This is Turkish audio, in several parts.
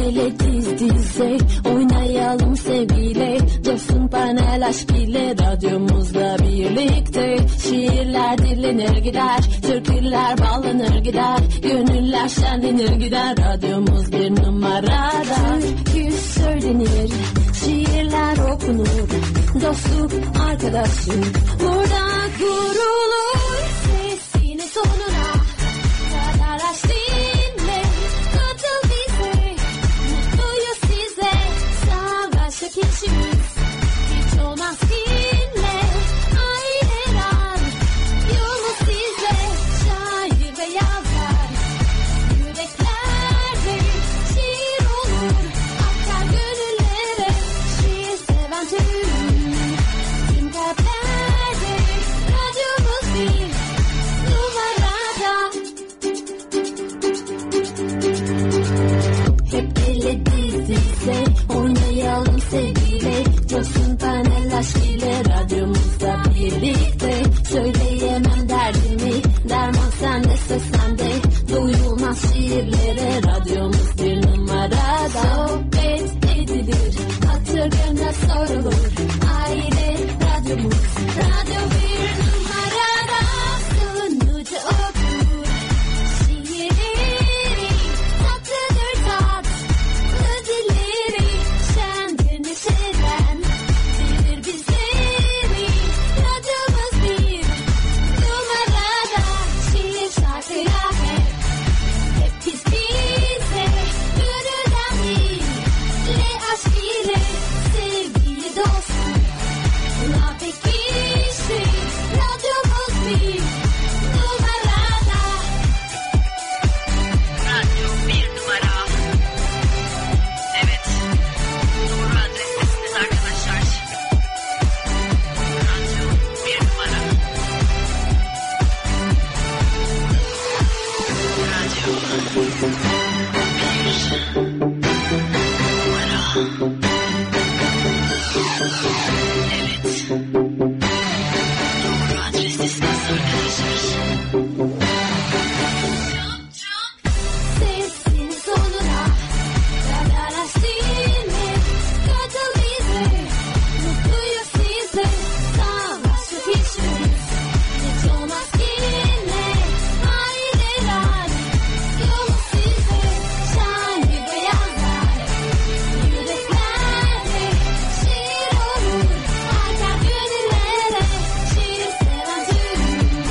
ele diz dize oynayalım sevgiyle, coşsun panel aşk ile radyomuzda birlikte. Şiirler dinlenir gider, türküler bağlanır gider, gönüller şenlenir gider, radyomuz bir numarada. Türkü söylenir, şiirler okunur, dostluk arkadaşlık burada kurulur. Sesini sonuna kadar aç dinle, katıl bize, mutluyuz size. Savaşak içimiz hiç olmaz dinle, aileler yolumuz size. Şair ve yazar yüreklerde şiir olur, akar gönüllere. Şiir seven tüm kalplerde radyomuz bir numarada. Hep ele diz dize oynayalım sevgiyle, coşsun panel aşk ile radyomuzda birlikte. Söyleyemem derdimi, derman sende söz sende, duyulmaz şiirlere radyomuz bir numarada. Sohbet edilir, hatır gönle sorulur, aile radyomuz, radyo bir numarada. Sunucu okur şiirleri, tatlıdır tatlı dilleri, şen neşeden bilir bizleri. Radyomuz bir numarada, şiir şarkıya hep biz bize, gönülden ile aşk ile, sevgiyi dostluk buna pekişti. Radyomuz bir numarada. Radyo bir numara. Evet, doğru adrestesiniz arkadaşlar. Radyo bir numara. Radyo bir numara. Evet, doğru adrestesiniz arkadaşlar. Sesini sonuna kadar aç dinle, katıl bize, mutluyuz size. Savaşak içimiz hiç olmaz dinle, aileler yolumuz size. Şair ve yazar yüreklerde şiir olur, akar gönüllere. Şiir seven tüm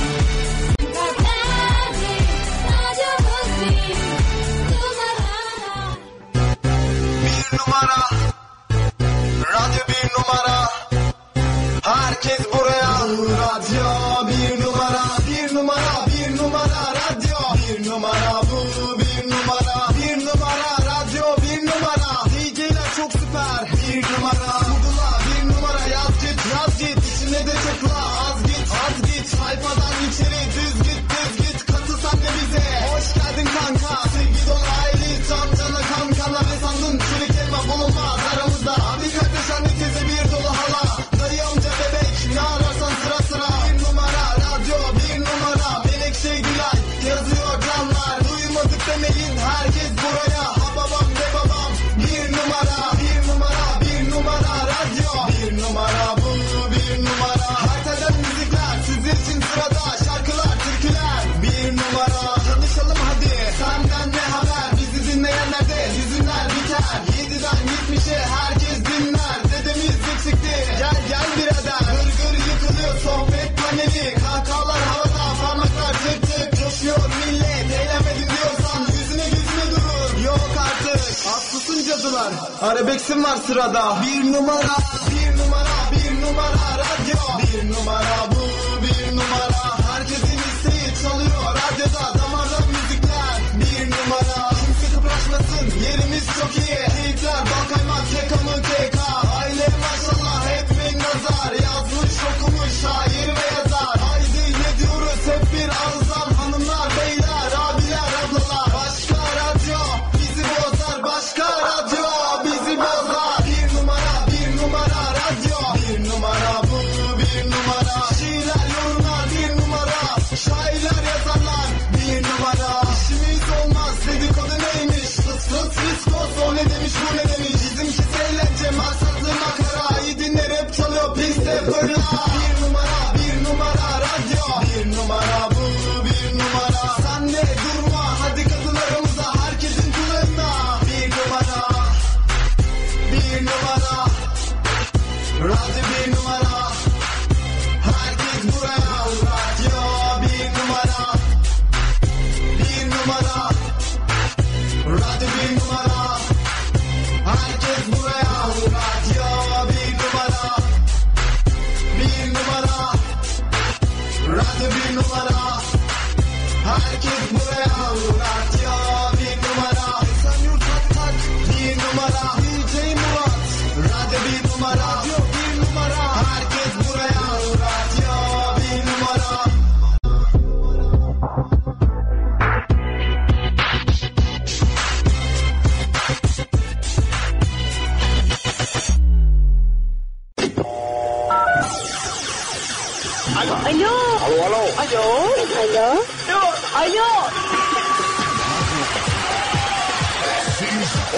kalplerde radyomuz bir numarada. Bir numara, radyo bir numara. Herkes buraya. Radyo bir numara, bir numara, bir numara. Radyo bir numara, bu bir numara, bir numara. Radyo bir numara. DJ'ler çok süper. Bir numara, Google'a bir numara yaz git, yaz git. İçine de tıkla, az git, az git. Sayfadan içeri düz git, düz git. Katıl sen de bize. Hoş geldin kanka. Sevgi dolu aile, tam cana kankana. Ne sandın? Çürük elma bulunmaz aramızda. Abi kardeş anne teyze bir dolu hala. Dayı amca bebek ne ararsan sıra sıra. Bir numara radyo bir numara. Menekşe Gülay yazıyor canlar. Duymadık demeyin herkes buraya. Ha babam de babam. Bir numara, bir numara, bir numara radyo. Bir numara bu bir numara. Haritadan müzikler sizin için sırada. Şarkılar, türküler. Bir numara. Tanışalım hadi. Senden ne haber? Bizi dinleyenler de yüzünler biter. 7'den 70'e herkes dinler. Dedemiz eksikti. Gel gel birader. Gır gır yıkılıyor sohbet paneli. Kahkahalar havada, parmaklar tık tık. Coşuyor millet. Eğlenmedin diyorsan yüzüne durur. Yok artık. Haklısın cadılar. Arabeksim var sırada. Bir numara, bir numara, bir numara radyo. Bir numara bu bir numara. Herkesin isteği çalıyor radyoda. Damardan müzikler. Bir numara. Kimse kıpraşmasın. Yerimiz çok iyi. Keyifler, bal kaymak, keka mı keka. Aile maşallah etmeyin nazar. Yazmış okumuş şair ve yazar. Haydi ne diyoruz hep bir ağızdan. Hanımlar, beyler, abiler, ablalar. Başka radyo bizi bozar. Başka radyo bizi bozar. Bir numara, bir numara radyo. Bir numara bu bir numara.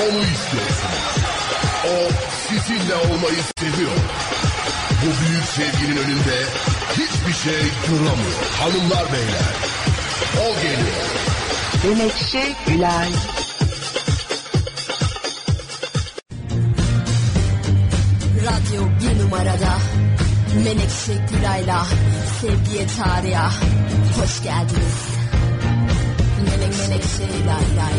Onu istiyorsunuz. O sizinle olmayı seviyor. Bu büyük sevginin önünde hiçbir şey duramıyor. Hanımlar beyler, o geliyor. Menekşe Gülay. Radyo 1 numarada Menekşe Gülay'la Sevgiye Çağrı'ya hoş geldiniz. Menekşe Lay.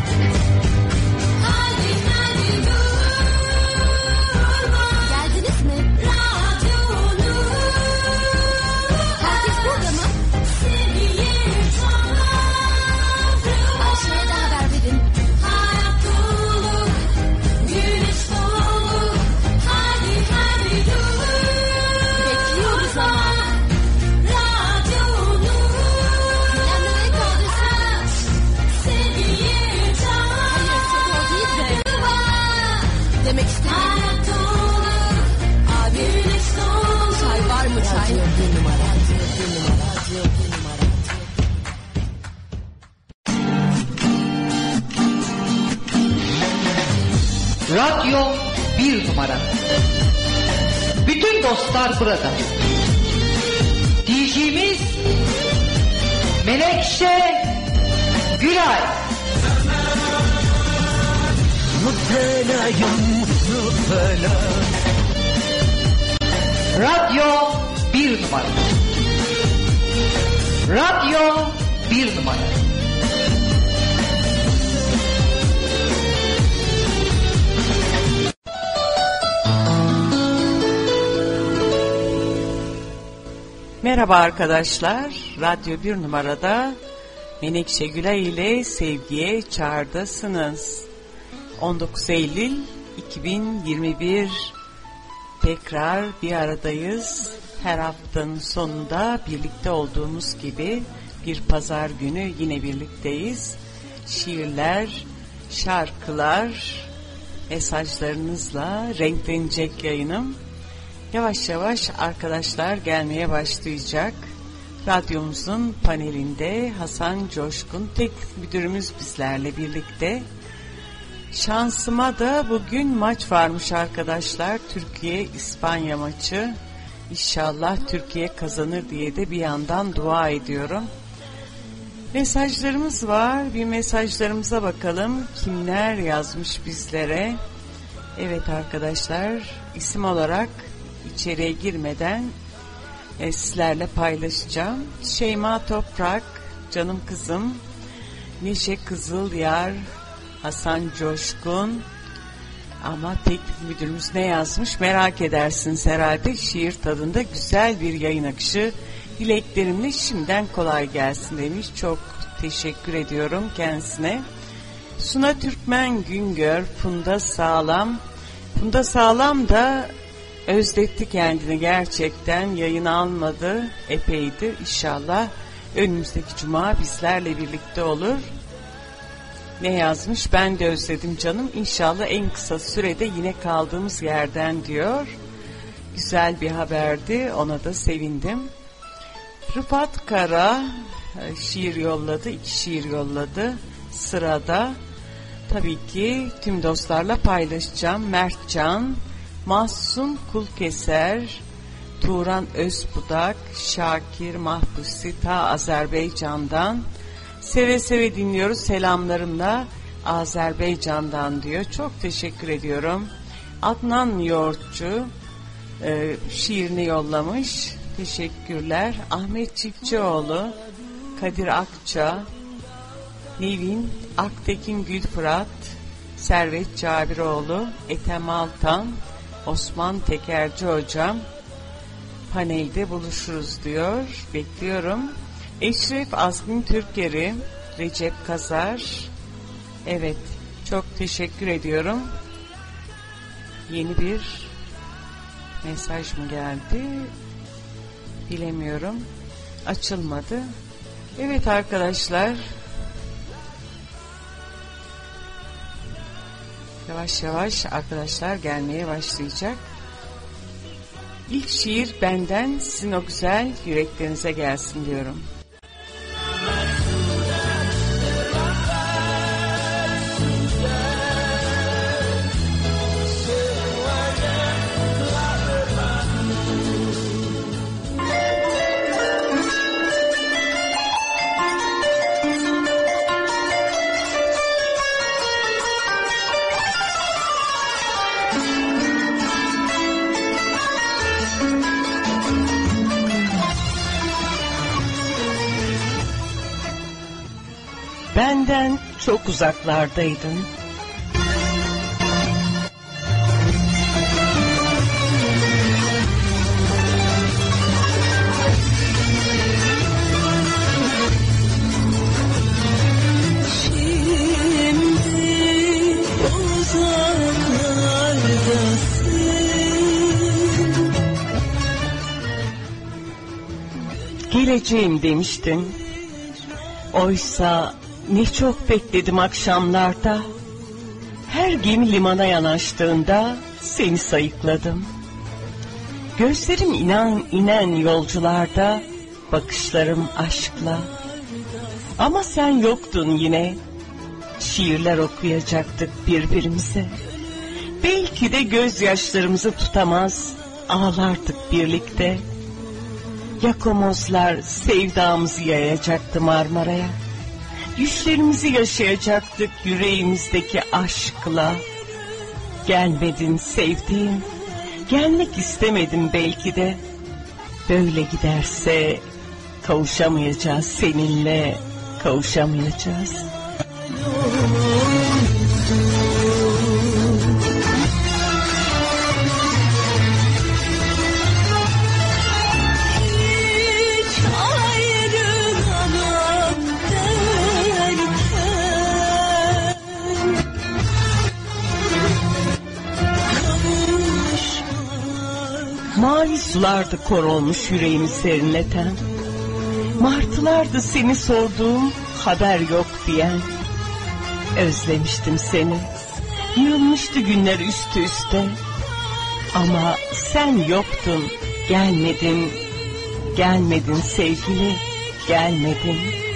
Hadi hadi durma. Geldiniz mi? Radyonu Herkes burada mı? Sevgiye Çağrı. Ayşe'ye de haber verin. Hayat dolu, güneş dolu. Hadi dur. Bekliyoruz ama. Radyonu Dinlenmeye kaldırsın. Sevgiye Çağrı. Hayır, o değil de. Demek istedim. Hayat dolu, Abi, güneş dolu. çay var mı çay? Radyo 1 numara. Radyo 1 numara. Radyo 1 numara. Bütün dostlar burada. DJ'miz Menekşe Gülay. Radyo 1 numara. Radyo 1 numara. Merhaba arkadaşlar, Radyo 1 numarada Menekşe Gülay ile Sevgiye Çağrı'dasınız. 19 Eylül 2021 tekrar bir aradayız. Her haftanın sonunda birlikte olduğumuz gibi bir pazar günü yine birlikteyiz. Şiirler, şarkılar, mesajlarınızla renklenecek yayınım. Yavaş yavaş arkadaşlar gelmeye başlayacak. Radyomuzun panelinde Hasan Coşkun, teknik müdürümüz bizlerle birlikte. Şansıma da bugün maç varmış arkadaşlar. Türkiye-İspanya maçı. İnşallah Türkiye kazanır diye de bir yandan dua ediyorum. Mesajlarımız var. Bir mesajlarımıza bakalım. Kimler yazmış bizlere? Evet arkadaşlar, isim olarak içeriye girmeden sizlerle paylaşacağım. Şeyma Toprak, canım kızım, Neşe Kızılyar, Hasan Coşkun, ama teknik müdürümüz ne yazmış merak edersiniz herhalde. Şiir tadında güzel bir yayın akışı dileklerimle şimdiden kolay gelsin demiş. Çok teşekkür ediyorum kendisine. Suna Türkmen Güngör, Funda Sağlam. Funda Sağlam da özletti kendini gerçekten, yayın almadı epeydir. İnşallah önümüzdeki cuma bizlerle birlikte olur. Ne yazmış? Ben de özledim canım. İnşallah en kısa sürede yine kaldığımız yerden diyor. Güzel bir haberdi. Ona da sevindim. Rıfat Kara şiir yolladı. 2 şiir yolladı. Sırada tabii ki tüm dostlarla paylaşacağım. Mertcan, Mahsun Kulkeser, Turan Özbudak, Şakir Mahpusi ta Azerbaycan'dan. Seve seve dinliyoruz, selamlarımla Azerbaycan'dan diyor. Çok teşekkür ediyorum. Adnan Yoğurtçu şiirini yollamış. Teşekkürler. Ahmet Çiftçioğlu, Kadir Akça, Nevin Aktekin Gülfırat, Servet Cabiroğlu, Ethem Altan, Osman Tekerci hocam panelde buluşuruz diyor. Bekliyorum. Eşref Azgın Türkeri, Recep Kazar. Evet, çok teşekkür ediyorum. Yeni bir mesaj mı geldi? Bilemiyorum. Açılmadı. Evet arkadaşlar. Yavaş yavaş arkadaşlar gelmeye başlayacak. İlk şiir benden, sizin o güzel yüreklerinize gelsin diyorum. benden çok uzaklardaydın. Geleceğim demiştin. Oysa ne çok bekledim akşamlarda. Her gemi limana yanaştığında seni sayıkladım. Gözlerim inen yolcularda, bakışlarım aşkla. Ama sen yoktun yine. Şiirler okuyacaktık birbirimize. Belki gözyaşlarımızı tutamaz, ağlardık birlikte. Yakomozlar sevdamızı yayacaktı Marmara'ya. Düşlerimizi yaşayacaktık yüreğimizdeki aşkla. Gelmedin sevdiğim, gelmek istemedim belki de. Böyle giderse kavuşamayacağız seninle, kavuşamayacağız. Mavi sulardı kor olmuş yüreğimi serinleten. Martılardı seni sorduğum, haber yok diyen. Özlemiştim seni, yığılmıştı günler üst üste. Ama sen yoktun, gelmedin, gelmedin sevgili, gelmedin.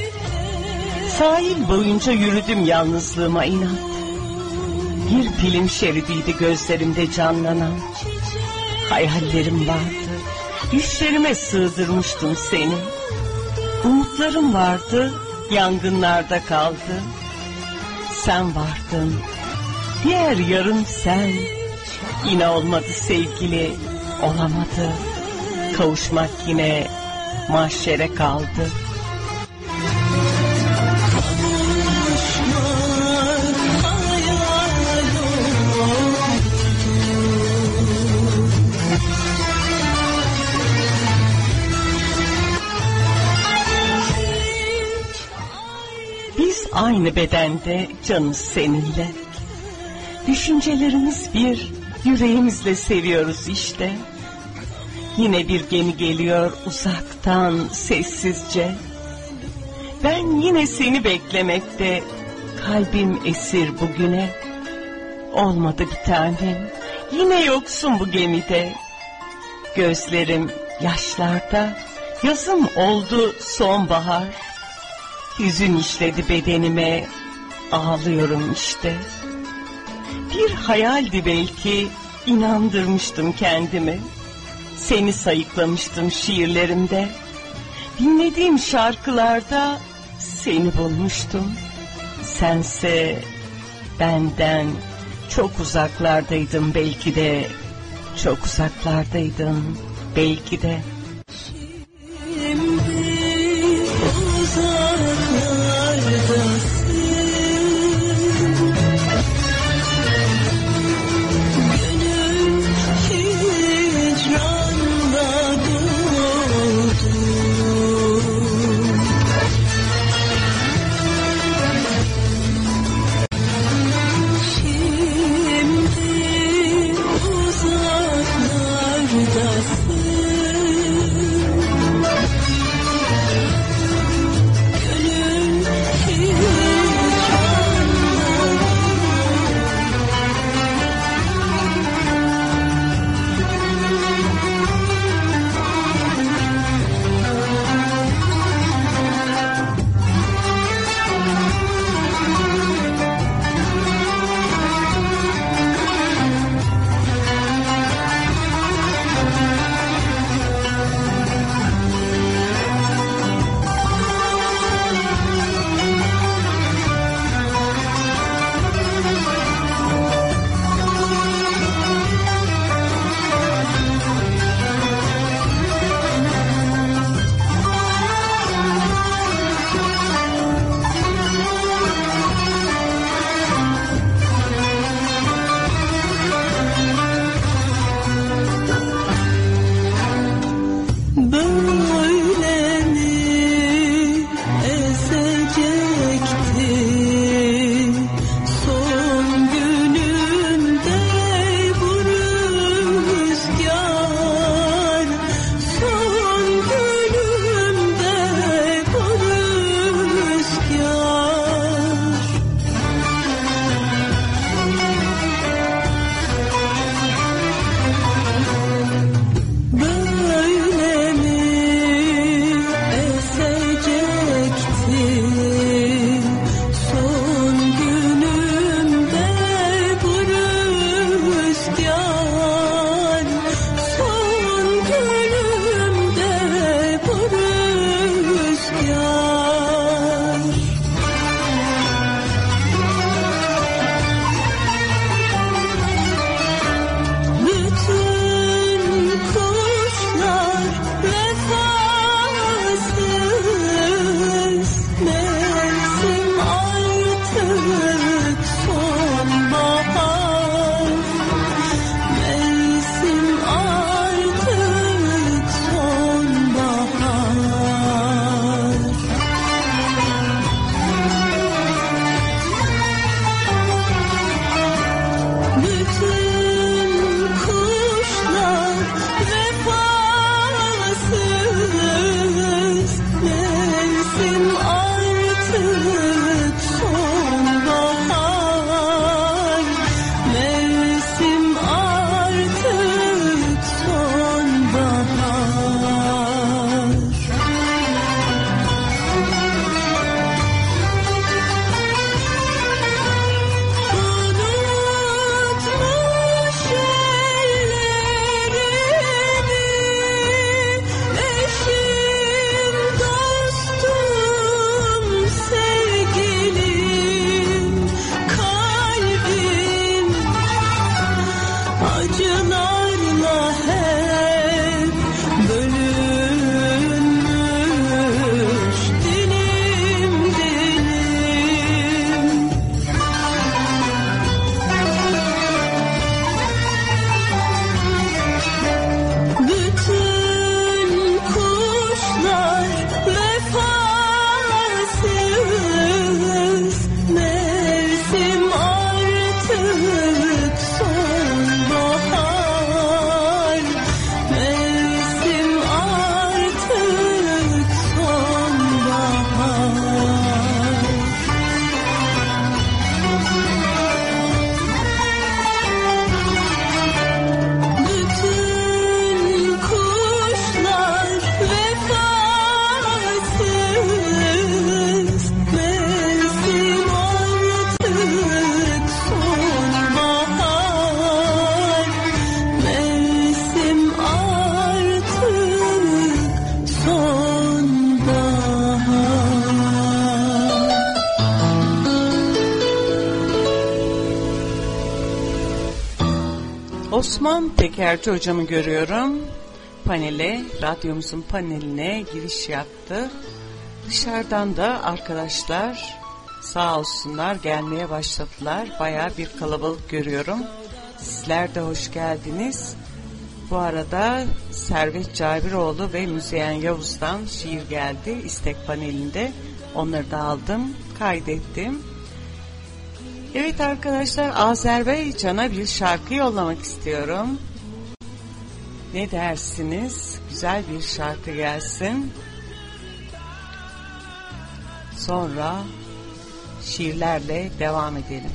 Sahil boyunca yürüdüm yalnızlığıma inat. Bir film şeridiydi gözlerimde canlanan. Hayallerim vardı, düşlerime sığdırmıştım seni. Umutlarım vardı, yangınlarda kaldı. Sen vardın, diğer yarım sen. Yine olmadı sevgili, olamadı. Kavuşmak yine mahşere kaldı. Biz aynı bedende canız seninle. Düşüncelerimiz bir, yüreğimizle seviyoruz işte. Yine bir gemi geliyor uzaktan sessizce. Ben yine seni beklemekte, kalbim esir bugüne. Olmadı bir tanem, yine yoksun bu gemide. Gözlerim yaşlarda, yazım oldu sonbahar. Hüzün işledi bedenime, ağlıyorum işte. Bir hayaldi belki, inandırmıştım kendimi. Seni sayıklamıştım şiirlerimde. Dinlediğim şarkılarda seni bulmuştum. Sense benden çok uzaklardaydın belki de. Çok uzaklardaydın belki de. Osman Tekerci hocamı görüyorum. Panele, radyomuzun paneline giriş yaptı. Dışarıdan da arkadaşlar sağ olsunlar gelmeye başladılar. Bayağı bir kalabalık görüyorum. Sizler de hoş geldiniz. Bu arada Servet Cabiroğlu ve Müzeyyen Yavuz'dan şiir geldi istek panelinde. Onları da aldım, kaydettim. Evet arkadaşlar, Azerbaycan'a bir şarkı yollamak istiyorum. Ne dersiniz? Güzel bir şarkı gelsin. Sonra şiirlerle devam edelim.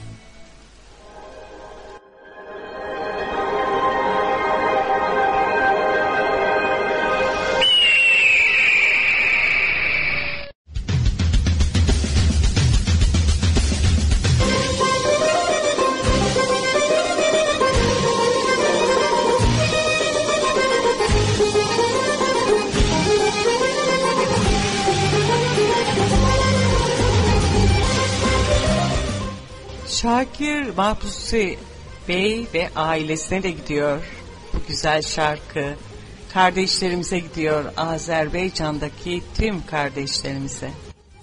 Şakir Mahpusi Bey ve ailesine de gidiyor bu güzel şarkı. Kardeşlerimize gidiyor, Azerbaycan'daki tüm kardeşlerimize.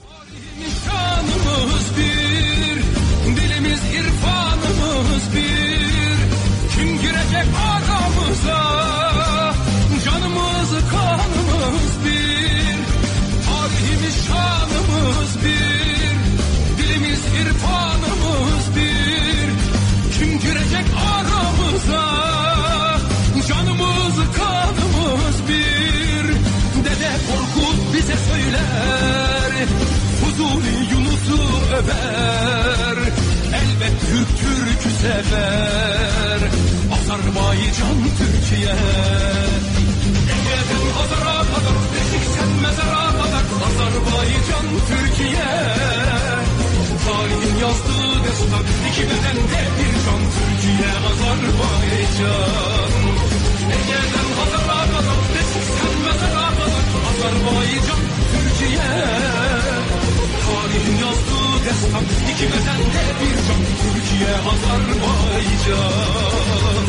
Şanımız bir, dilimiz irfanımız bir. Kim girecek aramıza, canımız kanımız bir. Tarihimiz şanımız bir, dilimiz irfanımız bir. Kim girecek aramıza, canımız kanımız bir. Dede Korkut bize söyler, Fuzuli Yunus'u över. Elbet Türk Türk'ü sever, Azerbaycan Türkiye. Ege'den Hazar'a kadar, Beşik'ten mezara kadar, Azerbaycan Türkiye. Tarihin yazdığı destan, iki bedende bir can. Türkiye, Azerbaycan. Ege'den Hazar'a kadar, Beşik'ten mezara kadar, Azerbaycan Türkiye. Tarihin yazdığı destan, iki bedende bir can. Türkiye, Azerbaycan.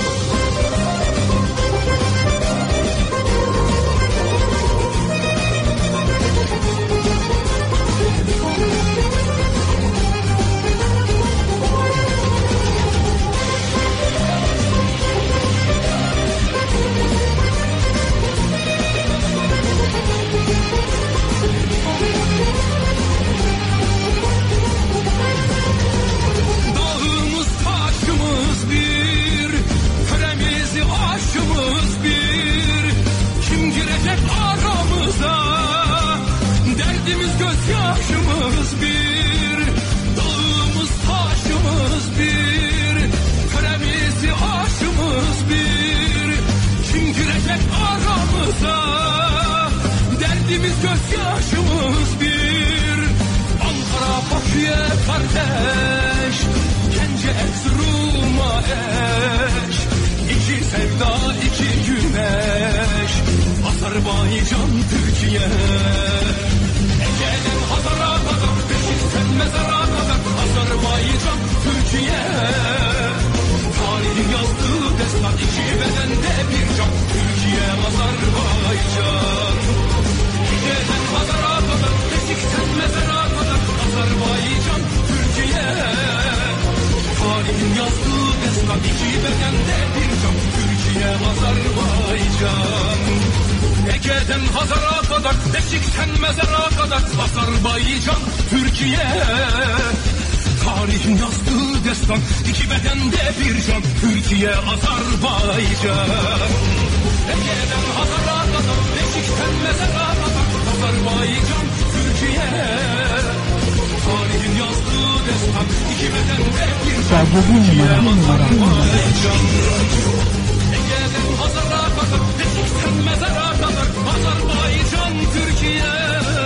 Dağımız taşımız bir, köremiz aşımız bir. Kim girecek aramıza, derdimiz gözyaşımız bir. Dağımız taşımız bir, köremiz aşımız bir. Kim girecek aramıza, derdimiz gözyaşımız bir. Ankara Bakü'ye kardeş, Gence Erzurum'a eş. İki sevda, iki güneş, Azerbaycan Türkiye. Ege'den Hazar'a kadar, Beşik'ten mezara kadar, Azerbaycan Türkiye. Tarihin yazdığı destan, iki bedende bir can. Türkiye, Azerbaycan. Ege'den Hazar'a kadar, Beşik'ten mezara kadar, Azerbaycan Türkiye. Tarihin yazdığı destan, iki bedende bir can. Türkiye, Azerbaycan. Ege'den Hazar'a kadar, Beşik'ten mezara kadar, Azerbaycan Türkiye. Tarihin yazdığı destan, iki bedende bir can. Türkiye, Azerbaycan. Ege'den Hazar'a kadar, Beşik'ten mezara kadar, Azerbaycan Türkiye. Tarihin yazdığı destan, iki bedende bir can. Türkiye, Azerbaycan. Ege'den Hazar'a kadar, Beşik'ten mezara kadar, Azerbaycan Türkiye.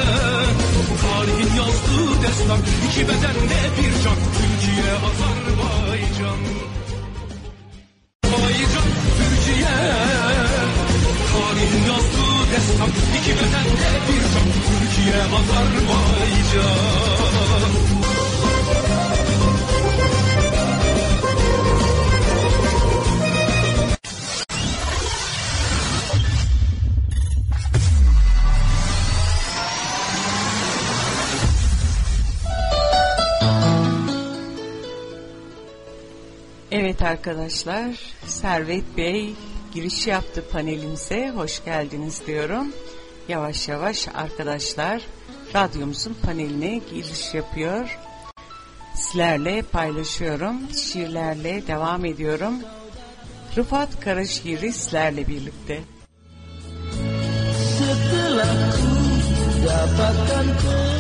Tarihin yazdığı destan, iki bedende bir can. Türkiye, Azerbaycan. Azerbaycan Türkiye. Tarihin yazdığı destan, iki bedende bir can. Türkiye, Azerbaycan. Evet arkadaşlar, Servet Bey giriş yaptı panelimize. Hoş geldiniz diyorum. Yavaş yavaş arkadaşlar radyomuzun paneline giriş yapıyor. Sizlerle paylaşıyorum. Şiirlerle devam ediyorum. Rıfat Karaşiiri sizlerle birlikte. Setelah ku dapatkan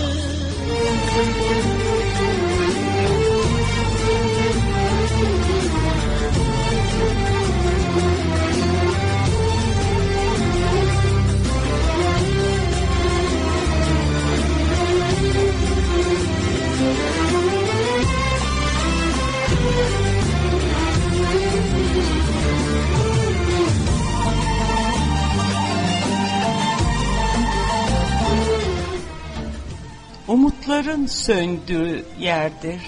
Umutların söndüğü yerdir.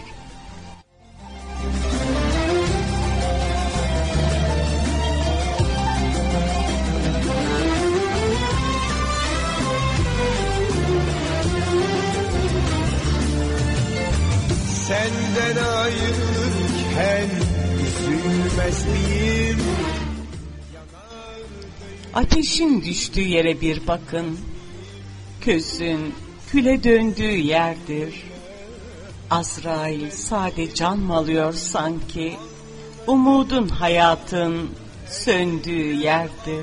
Senden ayrılırken üzülmez miyim? Ateşin düştüğü yere bir bakın. Közün küle döndüğü yerdir. Azrail sade can mı alıyor sanki? Umudun hayatın söndüğü yerdir.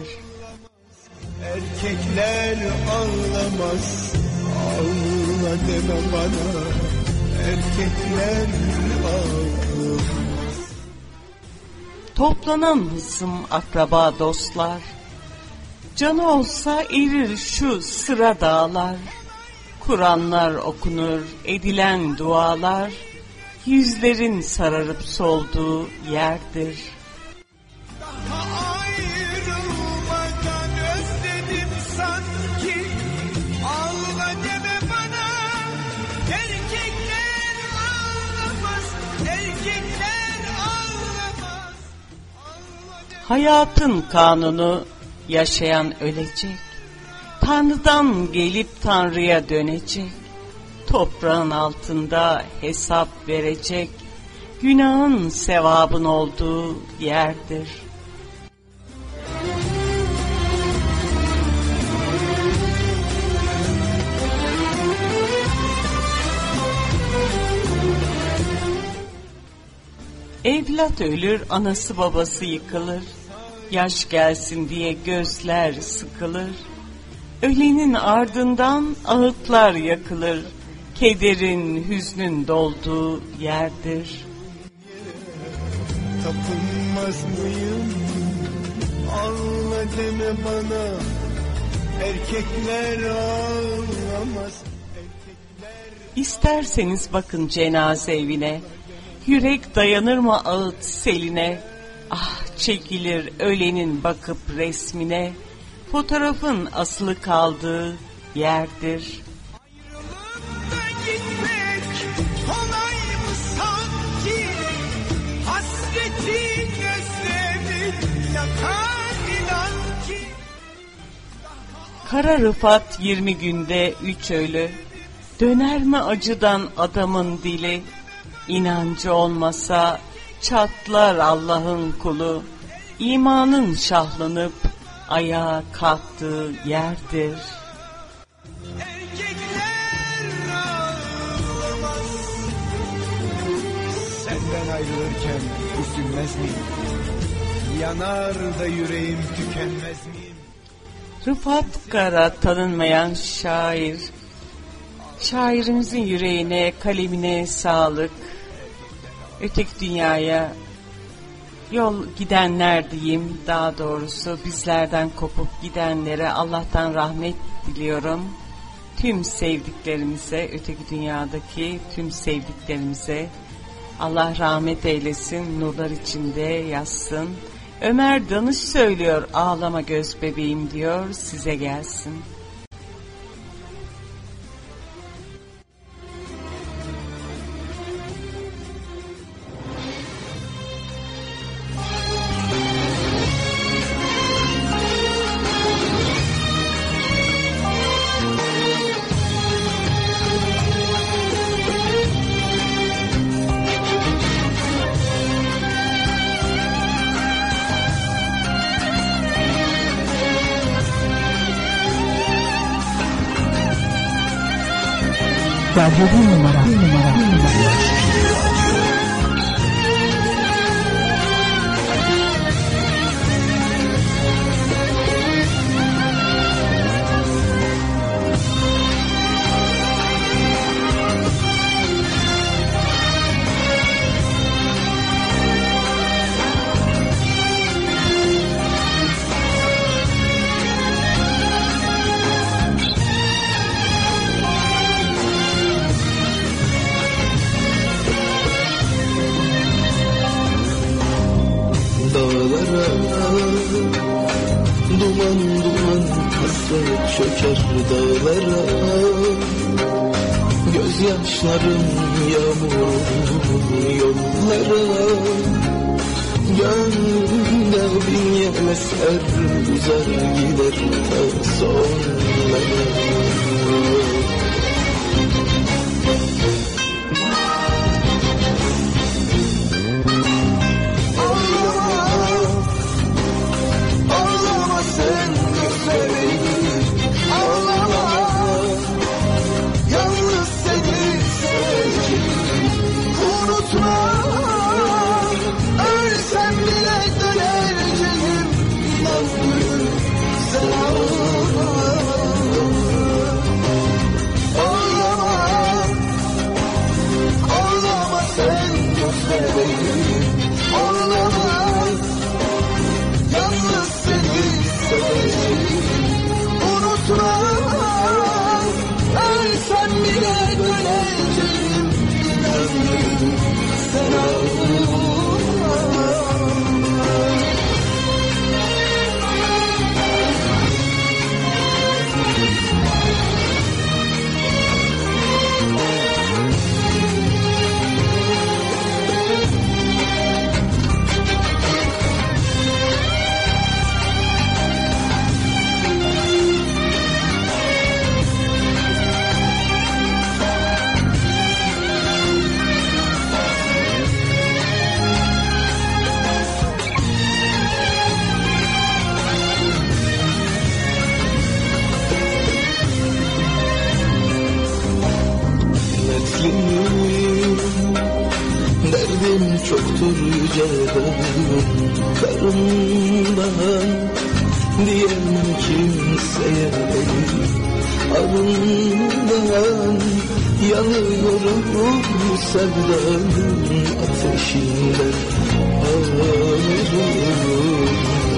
Erkekler ağlamaz, ağla deme bana. Erkekler ağlamaz. Toplanan hısım akraba dostlar. Canı olsa erir şu sıra dağlar. Kur'anlar okunur, edilen dualar, yüzlerin sararıp solduğu yerdir. Daha ayrılmadan özledim sanki. Ağla deme bana. Erkekler ağlamaz, erkekler ağlamaz. Hayatın kanunu yaşayan ölecek. Tanrı'dan gelip Tanrı'ya dönecek. Toprağın altında hesap verecek. Günahın sevabın olduğu yerdir. Evlat ölür, anası babası yıkılır. Yaş gelsin diye gözler sıkılır. Ölenin ardından ağıtlar yakılır. Kederin, hüznün dolduğu yerdir. Tapınmaz mıyım? Ağla deme bana. Erkekler ağlamaz. İsterseniz bakın cenaze evine. Yürek dayanır mı ağıt seline? Ah çekilir ölenin bakıp resmine. Fotoğrafın asılı kaldığı yerdir. Ayrılıp da gitmek kolay mı sanki? Hasretin özlemin yakar inan ki. Kara Rıfat 20 günde 3 ölü. Döner mi acıdan adamın dili? İnancı olmasa çatlar Allah'ın kulu. İmanın şahlanıp ayağa kalktığı yerdir. Erkekler ağlamaz. Senden ayrılırken üzülmez miyim? Yanar da yüreğim tükenmez miyim? Rıfat Kara tanınmayan şair. Şairimizin yüreğine, kalemine sağlık. Öteki dünyaya yol gidenler diyeyim, daha doğrusu bizlerden kopup gidenlere Allah'tan rahmet diliyorum. Tüm sevdiklerimize, öteki dünyadaki tüm sevdiklerimize Allah rahmet eylesin, nurlar içinde yatsın. Ömer Danış söylüyor, ağlama göz bebeğim diyor, size gelsin. Radyo 1 numara. Duman duman hasret çöker dağlara, gözyaşlarım yağmur yollara. Gönlümde bin yel eser, uzar gider ta sonlara. Derdim çoktur yüceğim karımdan, diyemem kimseye arımdan. Yanıyorum sevdanın ateşinden, ağlıyorum.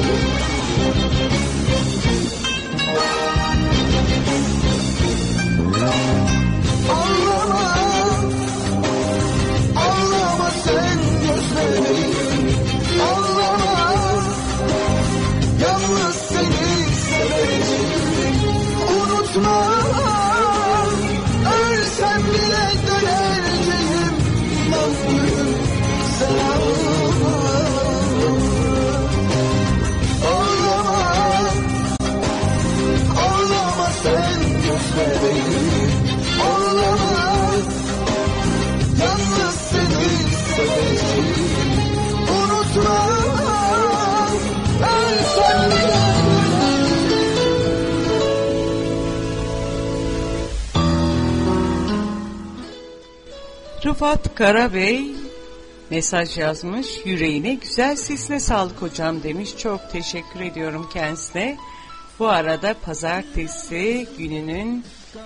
Rıfat Karabey mesaj yazmış. Yüreğine, güzel sesine sağlık hocam demiş. Çok teşekkür ediyorum kendisine. Bu arada pazartesi gününün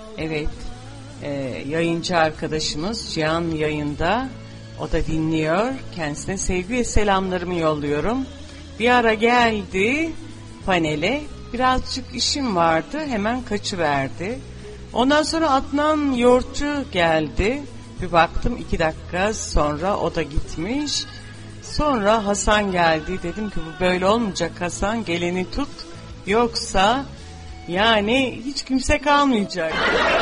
yayıncı arkadaşımız Cihan yayında. O da dinliyor. Kendisine sevgi ve selamlarımı yolluyorum. Bir ara geldi panele. Birazcık işim vardı. Hemen kaçıverdi. Ondan sonra Adnan Yoğurtçu geldi. Bir baktım 2 dakika sonra o da gitmiş. Sonra Hasan geldi. Dedim ki bu böyle olmayacak Hasan, geleni tut. Yoksa yani hiç kimse kalmayacak.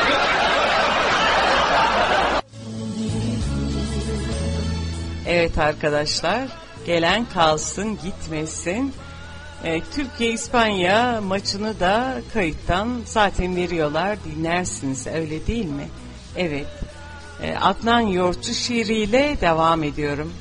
Evet arkadaşlar, gelen kalsın, gitmesin. Türkiye-İspanya maçını da kayıttan zaten veriyorlar, dinlersiniz, öyle değil mi? Evet. Adnan Yoğurtçu şiiriyle devam ediyorum.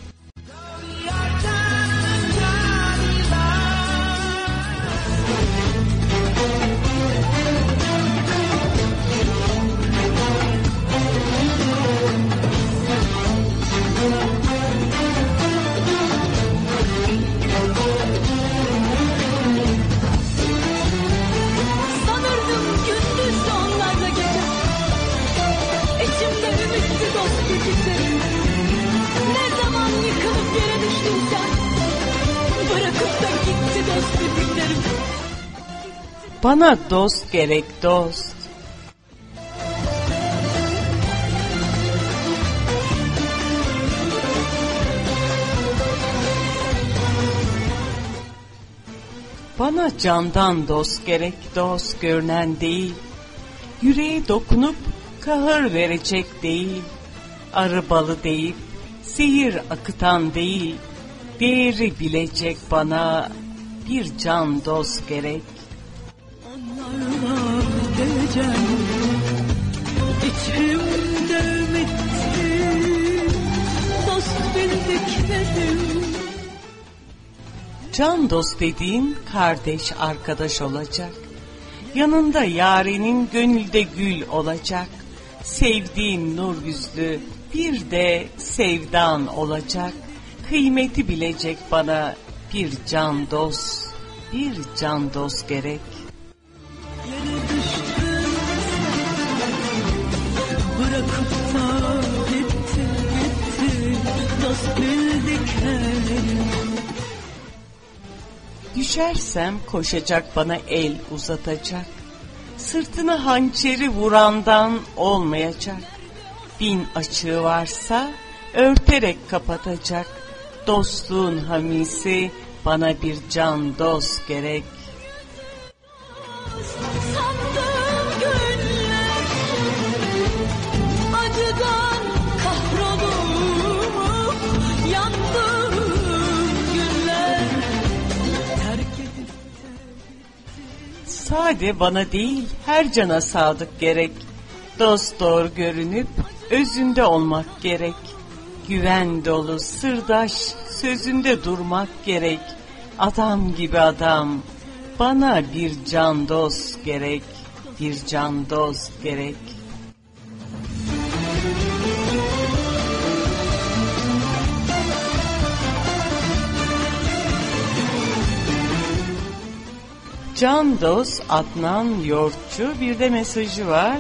Bana dost gerek, dost. Bana candan dost gerek, dost görünen değil. Yüreğe dokunup kahır verecek değil. Arı balı deyip sihir akıtan değil. Değeri bilecek bana bir can dost gerek. Onlarla geleceğim, içimde ümitti, dost bildiklerim. Can dost dediğin kardeş arkadaş olacak. Yanında yarinin gönülde gül olacak. Sevdiğin nur yüzlü bir de sevdan olacak. Kıymeti bilecek bana bir can dost, bir can dost gerek. Yere düştüm, bırakıp da gitti, gitti, dost bildiklerim. Düşersem koşacak bana el uzatacak. Sırtına hançeri vurandan olmayacak. Bin açığı varsa örterek kapatacak. Dostluğun hamisi bana bir can dost gerek. Sandığım günler, acıdan kahrolup yandığım günler, terk edip Sade bana değil her cana sadık gerek. Dost doğru görünüp özünde olmak gerek. Güven dolu sırdaş sözünde durmak gerek. Adam gibi adam, bana bir can dost gerek, bir can dost gerek. Can dost Adnan Yoğurtçu, bir de mesajı var.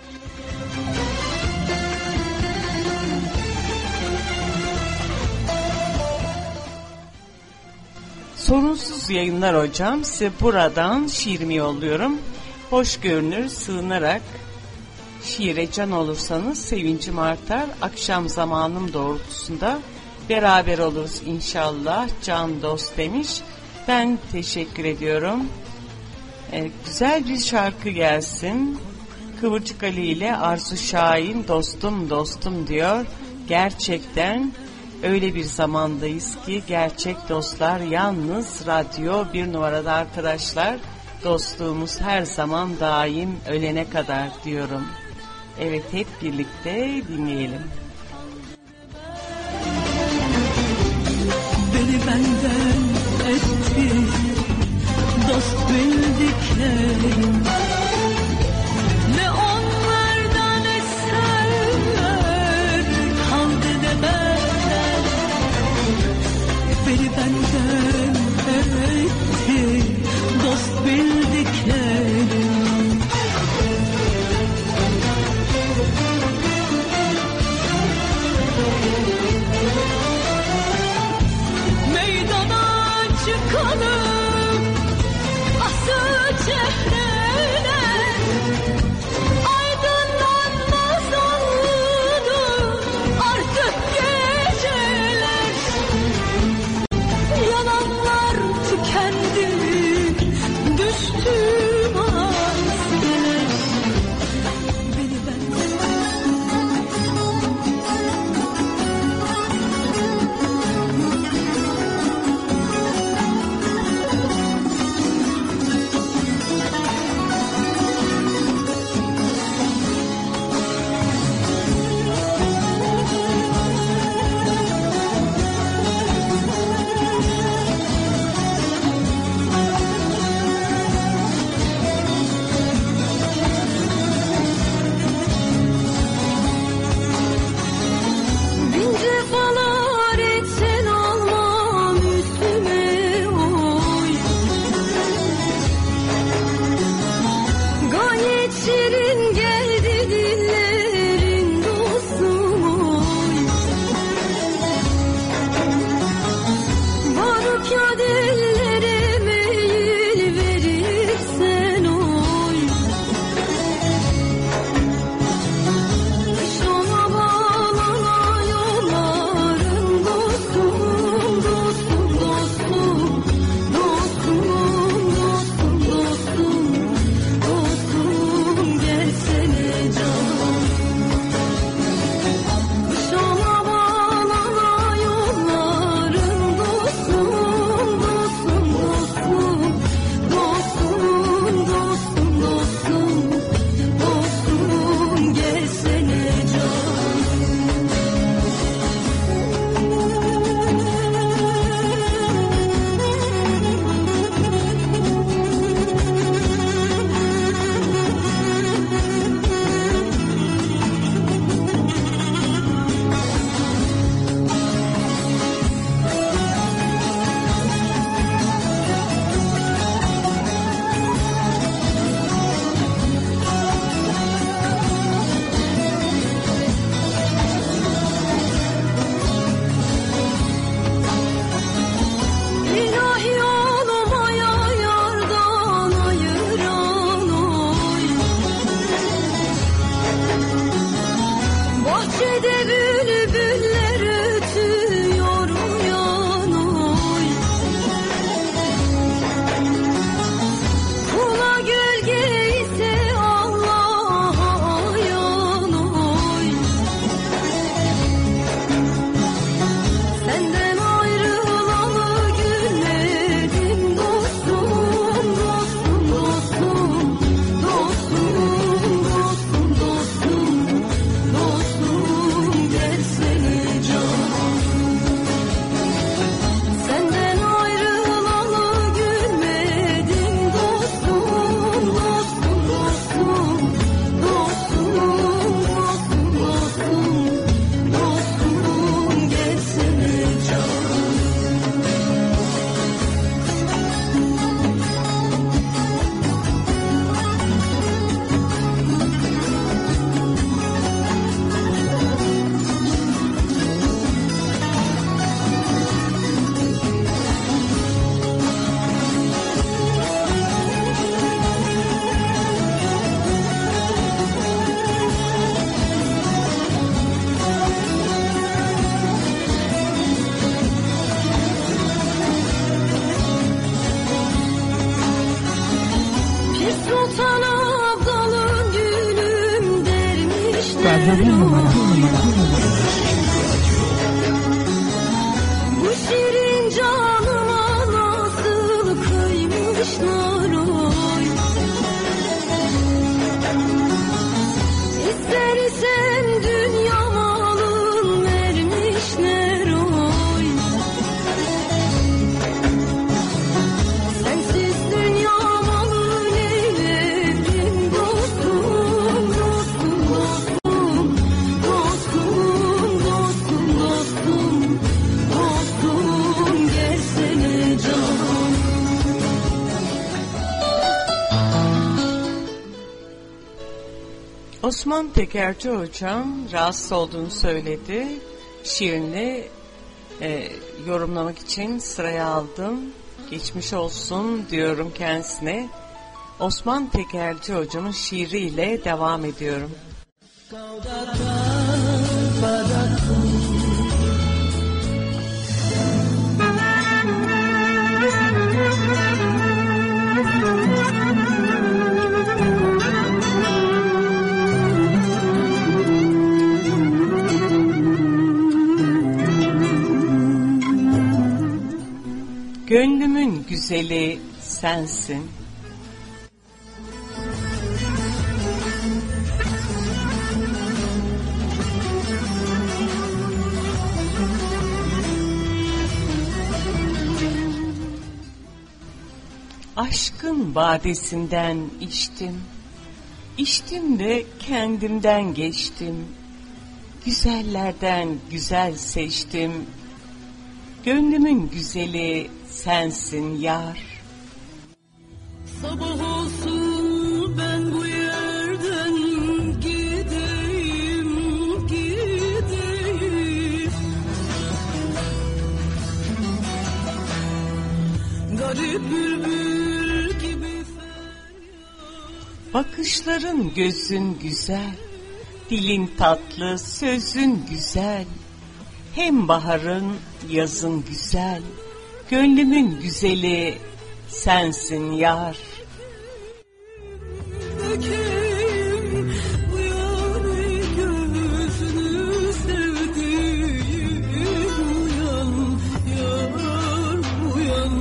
Sorunsuz yayınlar hocam. Size buradan şiirimi yolluyorum. Hoş görünür sığınarak şiire can olursanız sevincim artar. Akşam zamanım doğrultusunda beraber oluruz inşallah. Can dost demiş. Ben teşekkür ediyorum. Güzel bir şarkı gelsin. Kıvırcık Ali ile Arzu Şahin dostum dostum diyor. Gerçekten öyle bir zamandayız ki gerçek dostlar yalnız radyo bir numarada arkadaşlar. Dostluğumuz her zaman daim ölene kadar diyorum. Evet, hep birlikte dinleyelim. beni benden etti, dost bildiklerim. Ne onlardan eser kaldı ne benden. Beni benden etti, dost bildiklerim. Meydana çıkalım, asıl çehreler aydınlanmaz oldu artık geceler. Yalanlar tükendi, düştüm Radyo 1 numara. Bu şirin canıma nasıl kıymışlar oy. İstersen dünya malın vermişler oy. Sensiz dünya malı neylerim dostum, dostum, dostum, dostum, dostum, dostum, gelsene canım. Osman Tekerci hocam rahatsız olduğunu söyledi. Şiirini yorumlamak için sıraya aldım. Geçmiş olsun diyorum kendisine. Osman Tekerci hocamın şiiriyle devam ediyorum. Gönlümün güzeli sensin. Aşkın badesinden içtim. İçtim de kendimden geçtim. Güzellerden güzel seçtim. Gönlümün güzeli sensin yar. Sabah olsun ben bu yerden gideyim, gideyim. Garip bülbül gibi feryat. Bakışların gözün güzel. Dilin tatlı, sözün güzel. Hem baharın, yazın güzel. Gönlümün güzeli sensin yar. Dökeyim uyan ey gözünü sevdiğim, uyan yar uyan.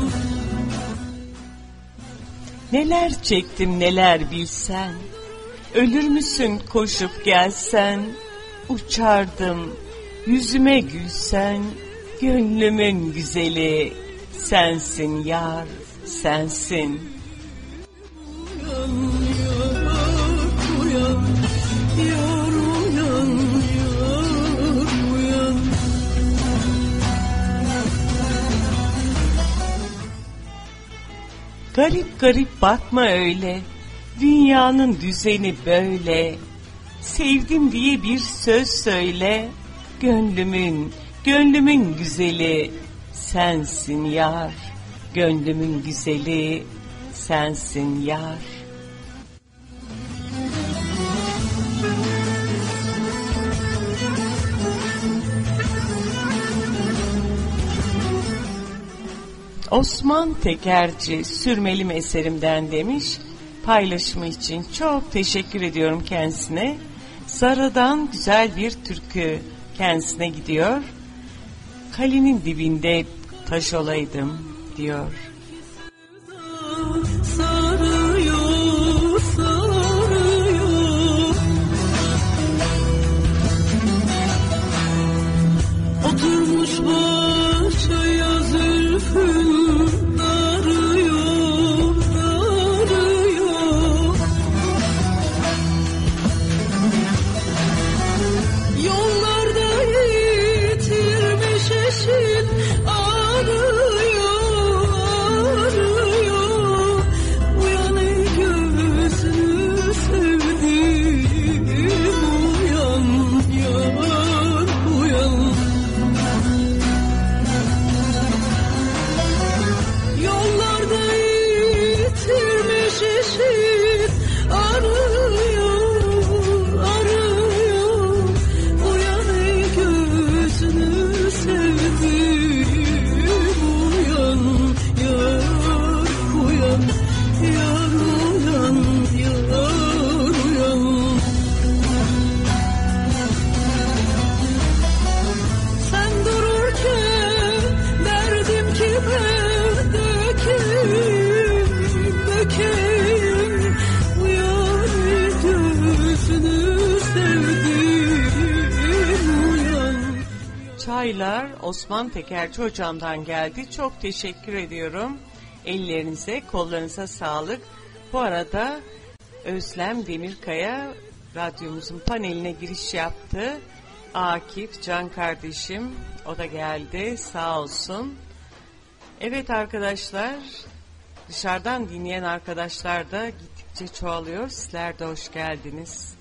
Neler çektim neler bilsen. Ölür müsün koşup gelsen. Uçardım yüzüme gülsen. Gönlümün güzeli sensin yar, sensin. Uyan yar uyan, yar uyan, yar uyan. Garip garip bakma öyle. Dünyanın düzeni böyle. Sevdim diye bir söz söyle. Gönlümün güzeli sensin yar. Gönlümün güzeli sensin yar. Osman Tekerci Sürmelim eserimden demiş. Paylaşımı için çok teşekkür ediyorum kendisine. Zara'dan güzel bir türkü kendisine gidiyor. Kalenin dibinde taş olaydım diyor. Sarıyor, sarıyor. Oturmuş başaya zülfün darıyor, darıyor. Yollarda yitirmiş eşin arıyor, arıyor. Uyan çaylar Osman Tekerci hocamdan geldi. Çok teşekkür ediyorum. Ellerinize, kollarınıza sağlık. Bu arada Özlem Demirkaya radyomuzun paneline giriş yaptı. Akif, Can kardeşim, o da geldi. Sağ olsun. Evet arkadaşlar, dışarıdan dinleyen arkadaşlar da gittikçe çoğalıyor. Sizler de hoş geldiniz.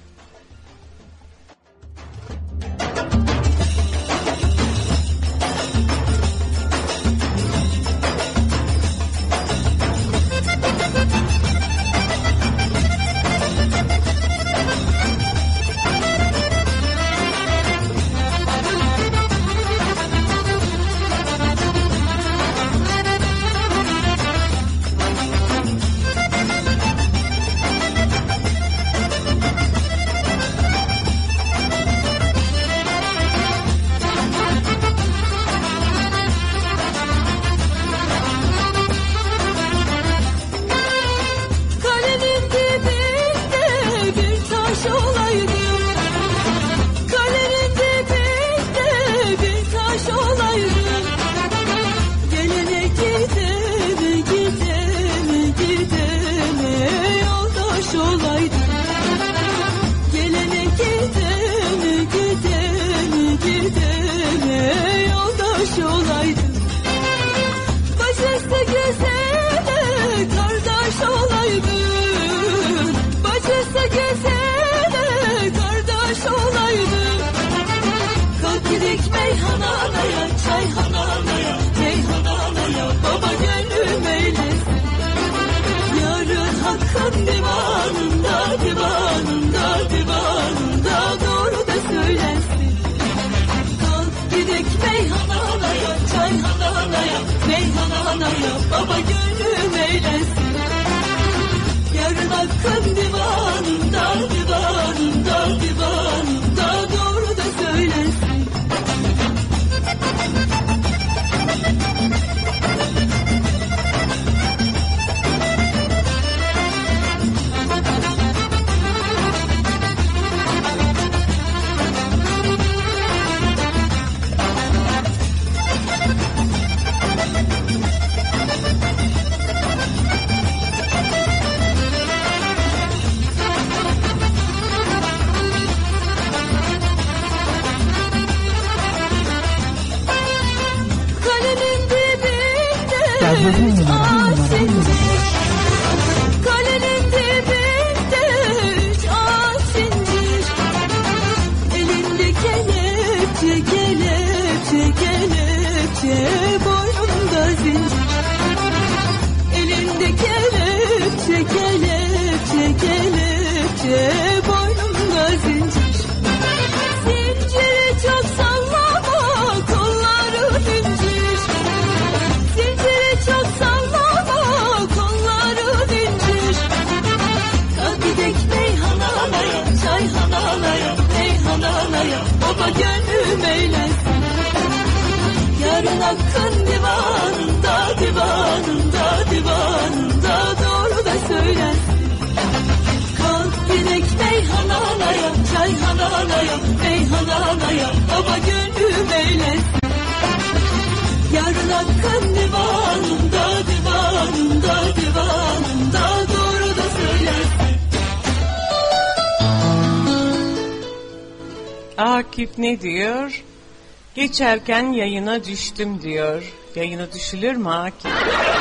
Akif ne diyor? Geçerken yayına düştüm diyor. Yayına düşülür mü Akif?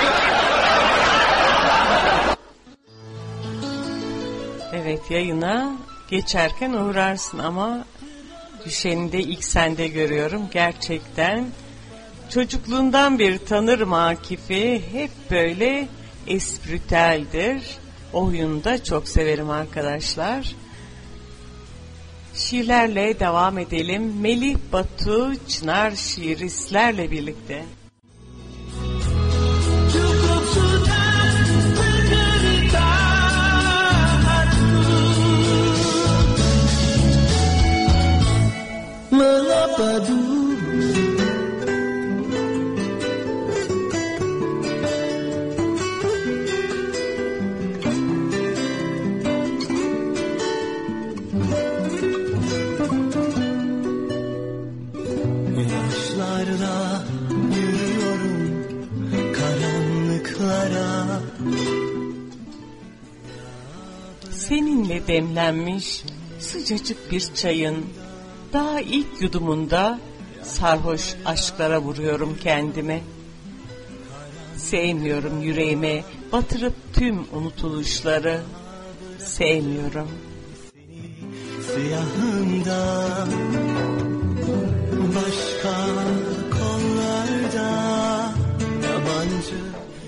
Evet, yayına geçerken uğrarsın ama düşeni de ilk sende görüyorum. Gerçekten çocukluğundan beri tanırım Akif'i. Hep böyle espritüeldir. O huyunu da çok severim arkadaşlar. Şiirlerle devam edelim. Melih Batu Çınar şiiristlerle birlikte. Melapadu ışıklara. Seninle demlenmiş sıcacık bir çayın daha ilk yudumunda sarhoş aşklara vuruyorum kendimi. Sevmiyorum yüreğime batırıp tüm unutuluşları. Sevmiyorum. Siyahında başka kollarda yabancı.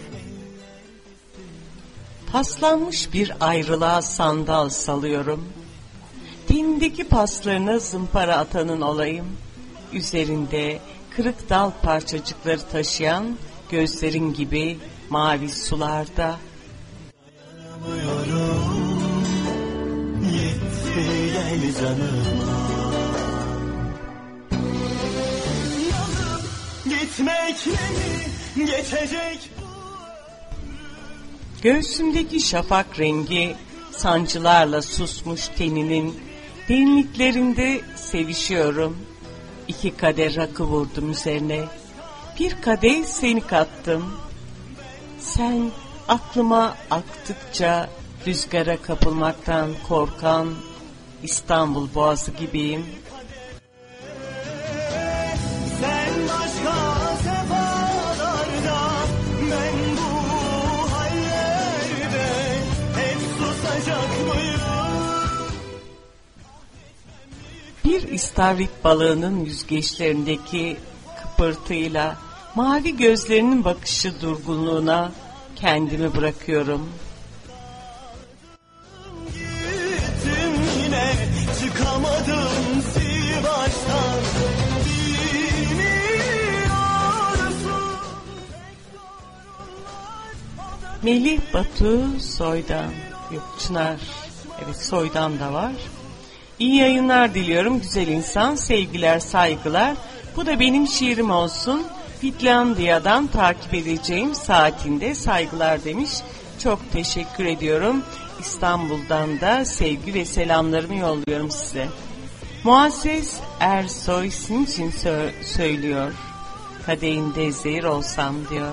Paslanmış bir ayrılığa sandal salıyorum. Tenindeki paslarına zımpara atanın olayım. Üzerinde kırık dal parçacıkları taşıyan gözlerin gibi mavi sularda. Yetti gel canıma. Yanıp gitmekle mi geçecek? Göğsümdeki şafak rengi sancılarla susmuş teninin derinliklerinde sevişiyorum. 2 kadeh rakı vurdum üzerine. Bir kadeh seni kattım. Sen aklıma aktıkça rüzgara kapılmaktan korkan İstanbul Boğazı gibiyim. Sen başka sefalarda, ben bu hallerde hep susacak mıyım? Bir istavrit balığının yüzgeçlerindeki kıpırtıyla mavi gözlerinin bakışı durgunluğuna kendimi bırakıyorum. Gittim yine çıkamadım Sivas'tan. Bilmiyorsun. Melih Batu Soydan, yok Çınar, evet Soydan da var. İyi yayınlar diliyorum güzel insan, sevgiler saygılar. Bu da benim şiirim olsun. Finlandiya'dan takip edeceğim saatinde saygılar demiş. Çok teşekkür ediyorum. İstanbul'dan da sevgi ve selamlarımı yolluyorum size. Muazzez Ersoy sizin için söylüyor. Kadehinde zehir olsam diyor.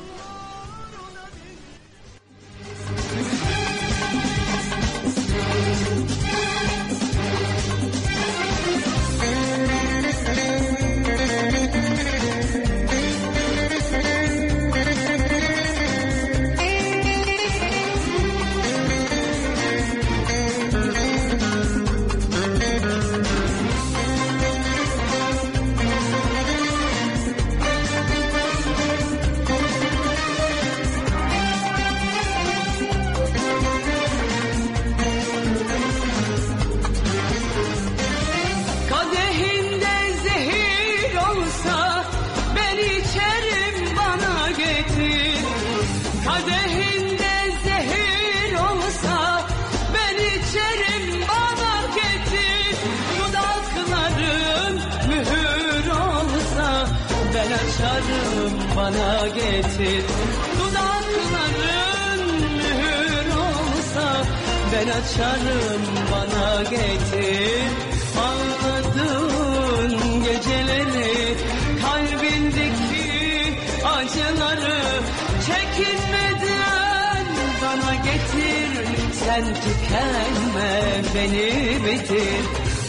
Bana getir, dudakların mühür olsa ben açarım, bana getir. Ağladığın geceleri, kalbindeki acıları çekinmeden bana getir. Sen tükenme, beni bitir.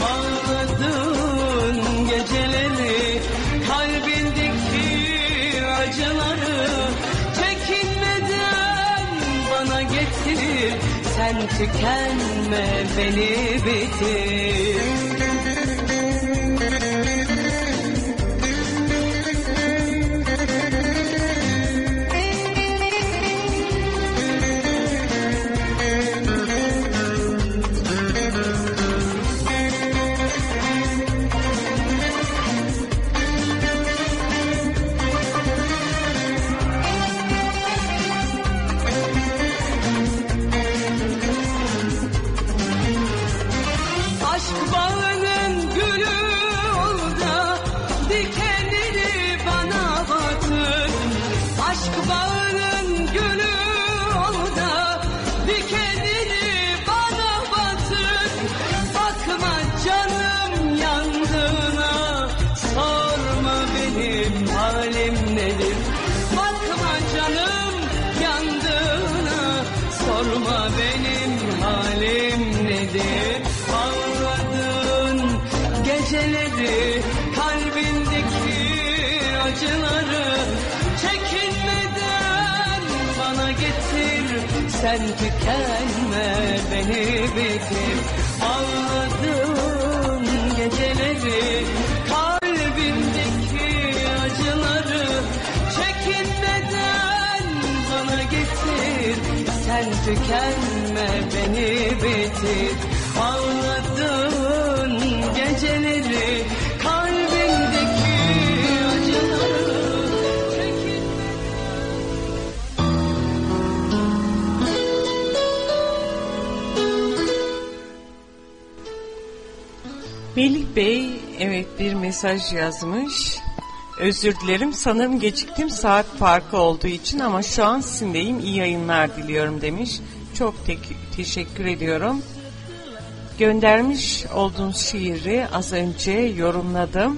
Ağladığın geceleri, kalbindeki acıları çekinmeden bana getir. Sen tükenme, beni bitir. Aşk bağını bana getir. Sen tükenme beni bitir. Ağladığım geceleri, kalbimdeki acıları çekinmeden bana getir. Sen tükenme beni bitir. Ağladığın geceleri, kalbimdeki acıları çekinmeden. Melih Bey evet bir mesaj yazmış. Özür dilerim, sanırım geciktim saat farkı olduğu için ama şu an sizindeyim, iyi yayınlar diliyorum demiş. Çok teşekkür ediyorum. Göndermiş olduğunuz şiiri az önce yorumladım.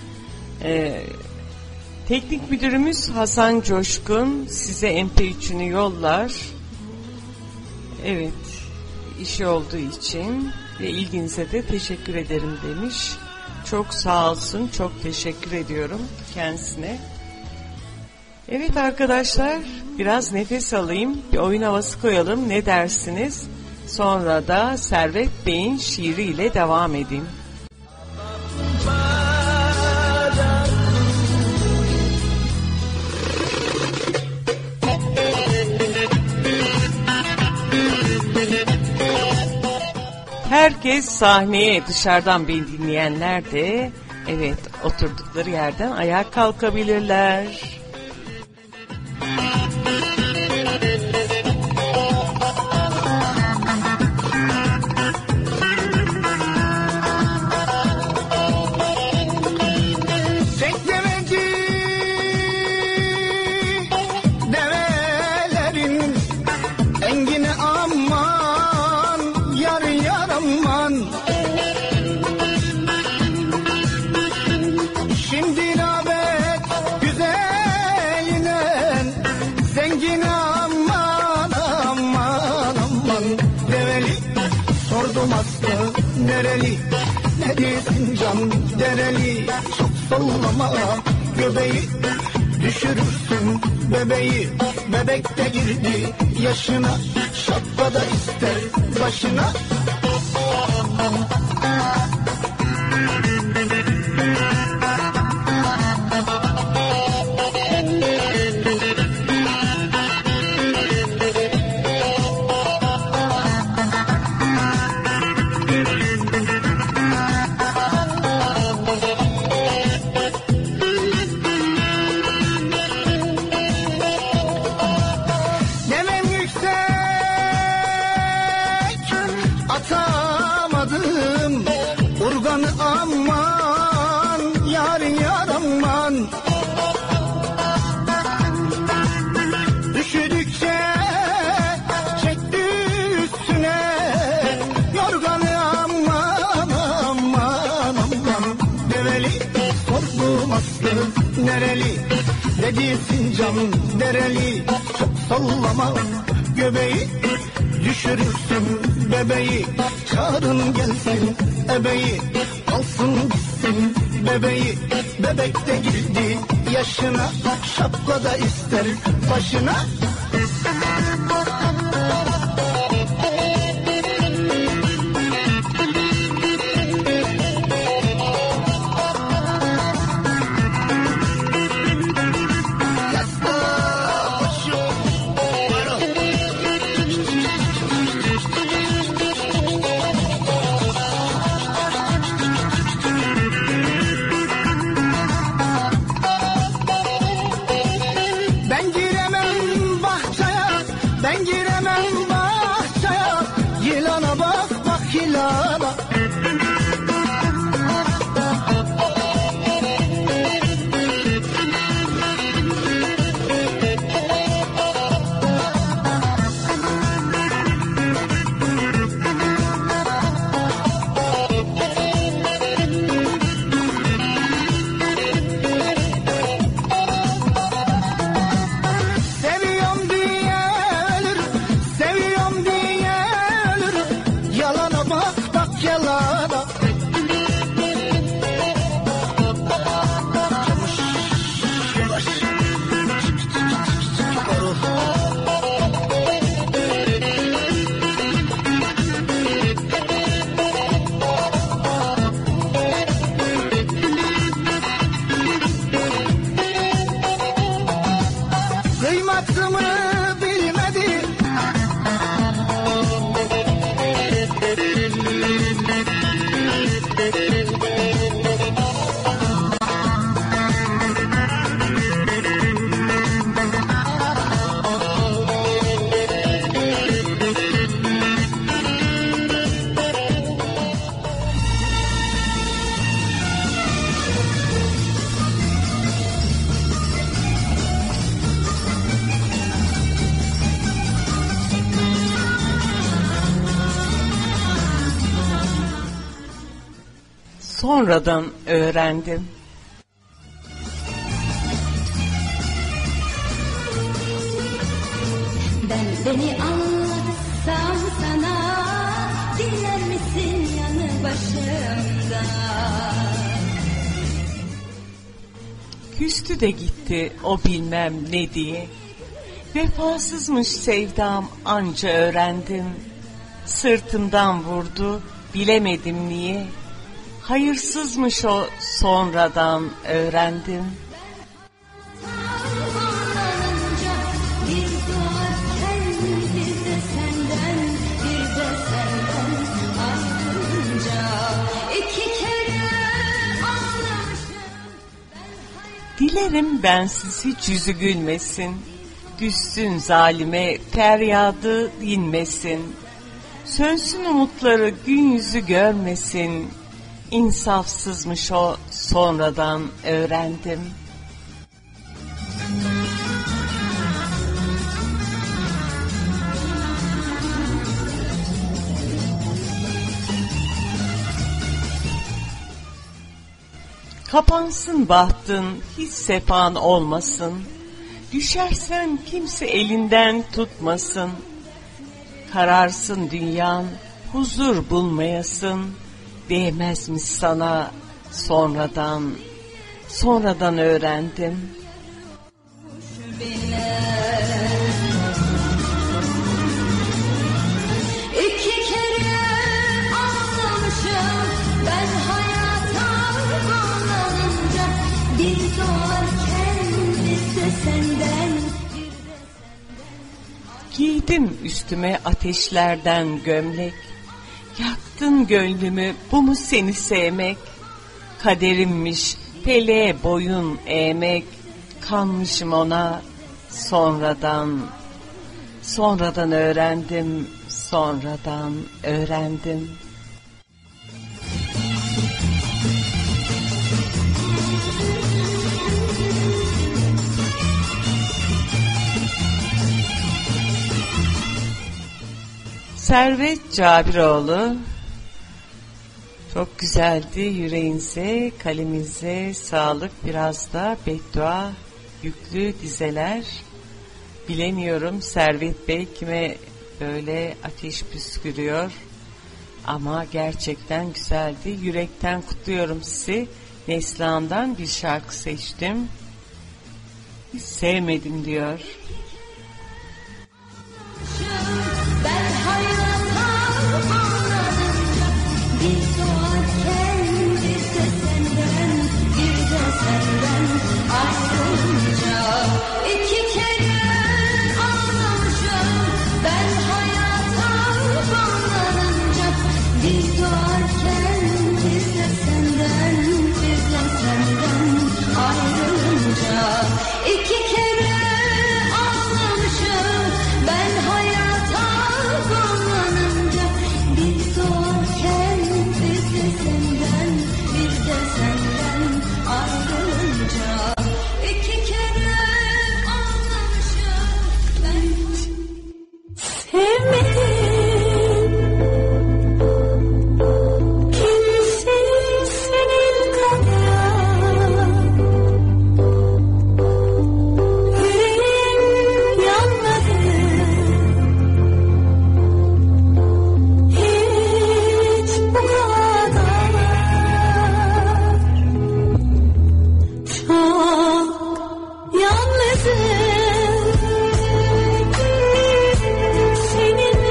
Teknik müdürümüz Hasan Coşkun size MP3'ünü yollar. Evet, işi olduğu için ve ilginize de teşekkür ederim demiş. Çok sağ olsun, çok teşekkür ediyorum kendisine. Evet arkadaşlar, biraz nefes alayım, bir oyun havası koyalım, ne dersiniz? Sonra da Servet Bey'in şiiriyle devam edeyim. Herkes sahneye, dışarıdan beni dinleyenler de evet oturdukları yerden ayağa kalkabilirler. Nereli, ne diyorsun can dereli, çok sallama göbeği, düşürürsün bebeği, bebek de girdi yaşına, şapkada ister başına. Nereli, ne diyorsun can dereli, çok sallama göbeği, düşürürsün bebeği, çağırın gelsin ebeği, alsın gitsin bebeği, bebek de girdi yaşına, şapkada ister başına. sonradan öğrendim. Ben seni anlatsam sana, dinler misin yanı başımda? Küstü de gitti o bilmem ne diye. Vefasızmış sevdam anca öğrendim. Sırtımdan vurdu bilemedim niye. Hayırsızmış o sonradan öğrendim. Dilerim bensiz hiç yüzü gülmesin. Düşsün zalime feryadı dinmesin. Sönsün umutları gün yüzü görmesin. İnsafsızmış o sonradan öğrendim. Kapansın bahtın, hiç sefan olmasın. Düşersen kimse elinden tutmasın. Kararsın dünyan, huzur bulmayasın. Değmezmiş sana sonradan öğrendim. İki kere anlamışım ben hayata bağlanınca, bir doğarken bir de senden. Giydim üstüme ateşlerden gömlek. Yaktın gönlümü, bu mu seni sevmek? Kaderimmiş feleğe boyun eğmek. Kanmışım ona sonradan öğrendim, sonradan öğrendim. Servet Cabiroğlu, çok güzeldi. Yüreğinize, kalemize sağlık. Biraz da beddua yüklü dizeler. Bilemiyorum Servet Bey kime böyle ateş püskürüyor. Ama gerçekten güzeldi. Yürekten kutluyorum sizi. Neslihan'dan bir şarkı seçtim. Hiç sevmedim diyor. Ben hayata bağlanınca, bir doğarken bir de senden, bir de senden ayrılınca. İki kere anlamışım ben hayata bağlanınca, bir doğarken bir de senden, bir de senden ayrılınca. İki kere anlamışım ben hayata bağlanınca, bir doğarken bir de senden, bir de senden ayrılınca. İki kere anlamışım ben sevmedim kimseyi senin kadar. Yüreğim yanmadı hiç bu kadar. Çok yalnızım senin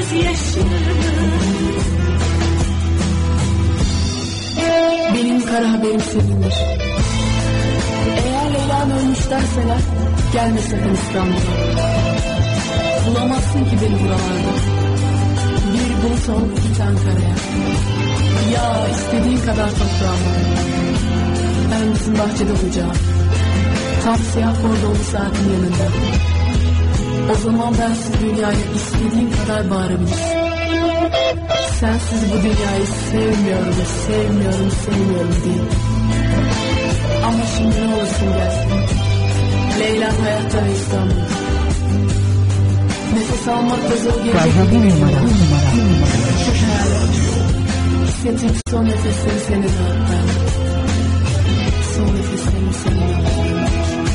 Benim kara haberim senindir. Eğer Leyla'm ölmüş derseler, gelme sakın İstanbul'a. Bulamazsın ki beni buralarda. Bir bulut ol, git Ankara'ya. Ya istediğin kadar toprağım var. Ben bizim bahçede olacağım. Tam siyah kordonlu saatin yanında. O zaman bensiz dünyayı istediğin kadar bağırabilirsin. Sensiz bu dünyayı sevmiyorum, sevmiyorum, sevmiyorum diye. Ama şimdi ne olursun gelsin. Leyla hayatta ve İstanbul. Nefes almakla zor gelecek bir numara. Şu hayalet. Hissettiğim son nefesleri seni rahatlar. Son nefeslerini seni rahatlar.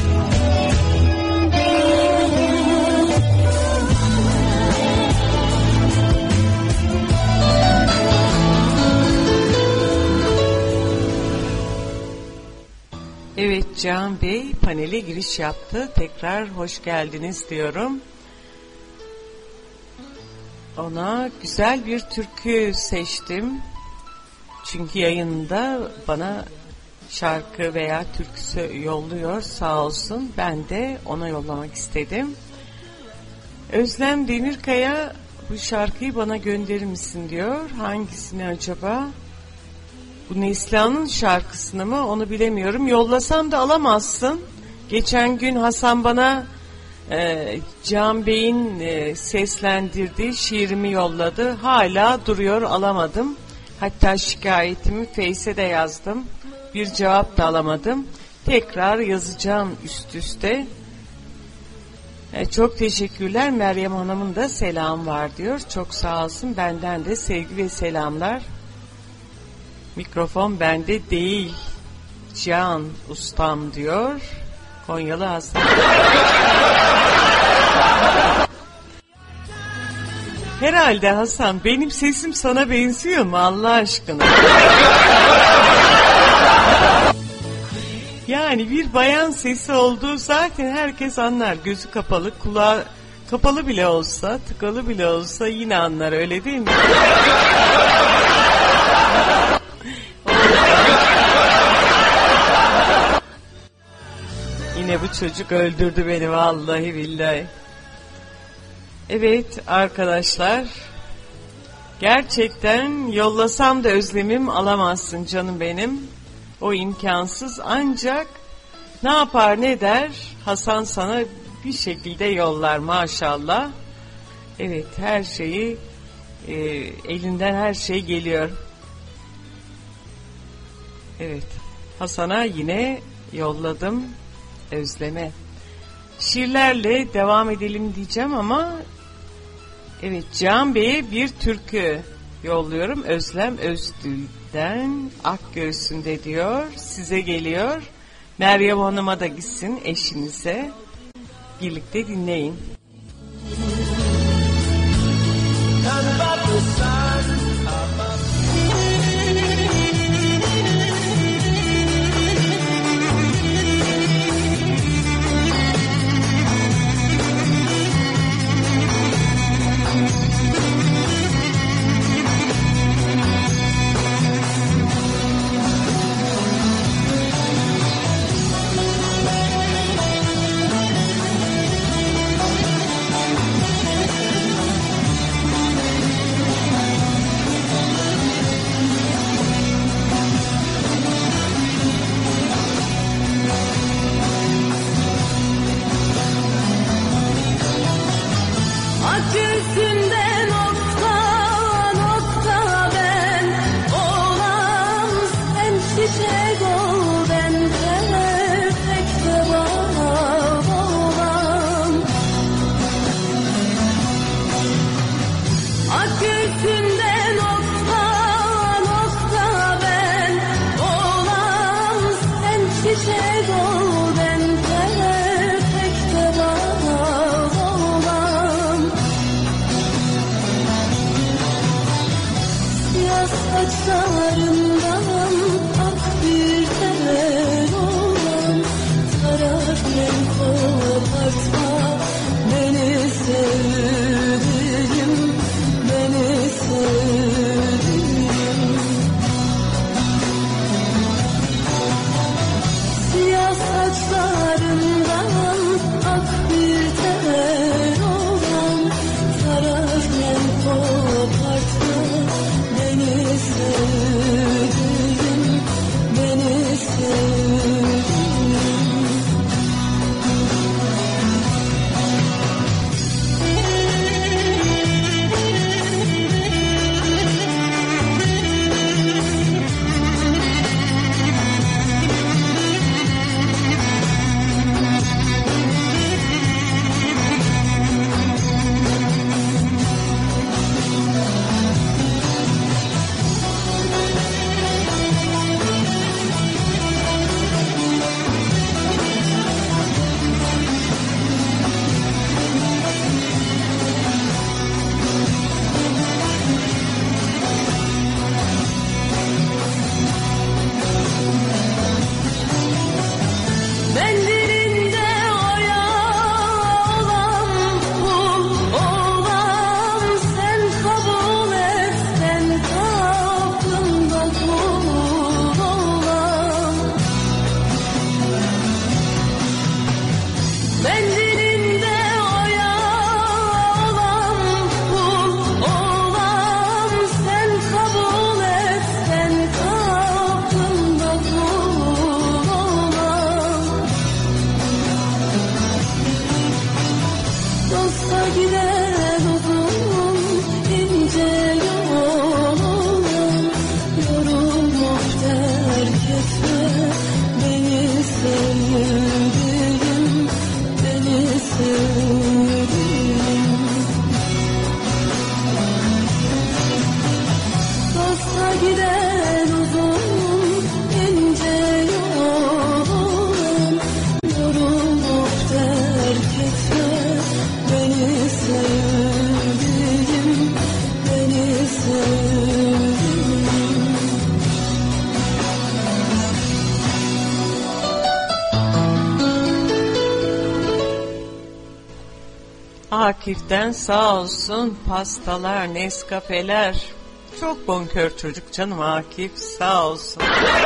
Evet, Can Bey panele giriş yaptı. Tekrar hoş geldiniz diyorum. Ona güzel bir türkü seçtim. Çünkü yayında bana şarkı veya türkü yolluyor, sağ olsun. Ben de ona yollamak istedim. Özlem Demirkaya bu şarkıyı bana gönderir misin diyor. Hangisini acaba? Bu Neslihan'ın şarkısını mı, onu bilemiyorum. Yollasam da alamazsın. Geçen gün Hasan bana Can Bey'in seslendirdiği şiirimi yolladı. Hala duruyor, alamadım. Hatta şikayetimi Face'e de yazdım. Bir cevap da alamadım. Tekrar yazacağım üst üste. Çok teşekkürler. Meryem Hanım'ın da selam var diyor. Çok sağ olsun. Benden de sevgi ve selamlar. Mikrofon bende değil. Can ustam diyor. Konyalı Hasan. Herhalde Hasan, benim sesim sana benziyor mu Allah aşkına? Yani bir bayan sesi olduğu zaten herkes anlar. Gözü kapalı, kulağı kapalı bile olsa, tıkalı bile olsa yine anlar, öyle değil mi? Yine bu çocuk öldürdü beni vallahi billahi. Evet arkadaşlar, gerçekten yollasam da özlemim alamazsın canım benim. O imkansız, ancak ne yapar ne der Hasan sana bir şekilde yollar maşallah. Evet, her şeyi elinden her şey geliyor. Evet, Hasan'a yine yolladım özleme. Şiirlerle devam edelim diyeceğim ama evet, Can Bey'e bir türkü yolluyorum. Özlem Özdül'den Ak Göğsünde diyor. Size geliyor. Meryem Hanım'a da gitsin, eşinize. Birlikte dinleyin. Akif'ten sağ olsun pastalar, Nescafe'ler. Çok bonkör çocuk canım Akif, sağ olsun.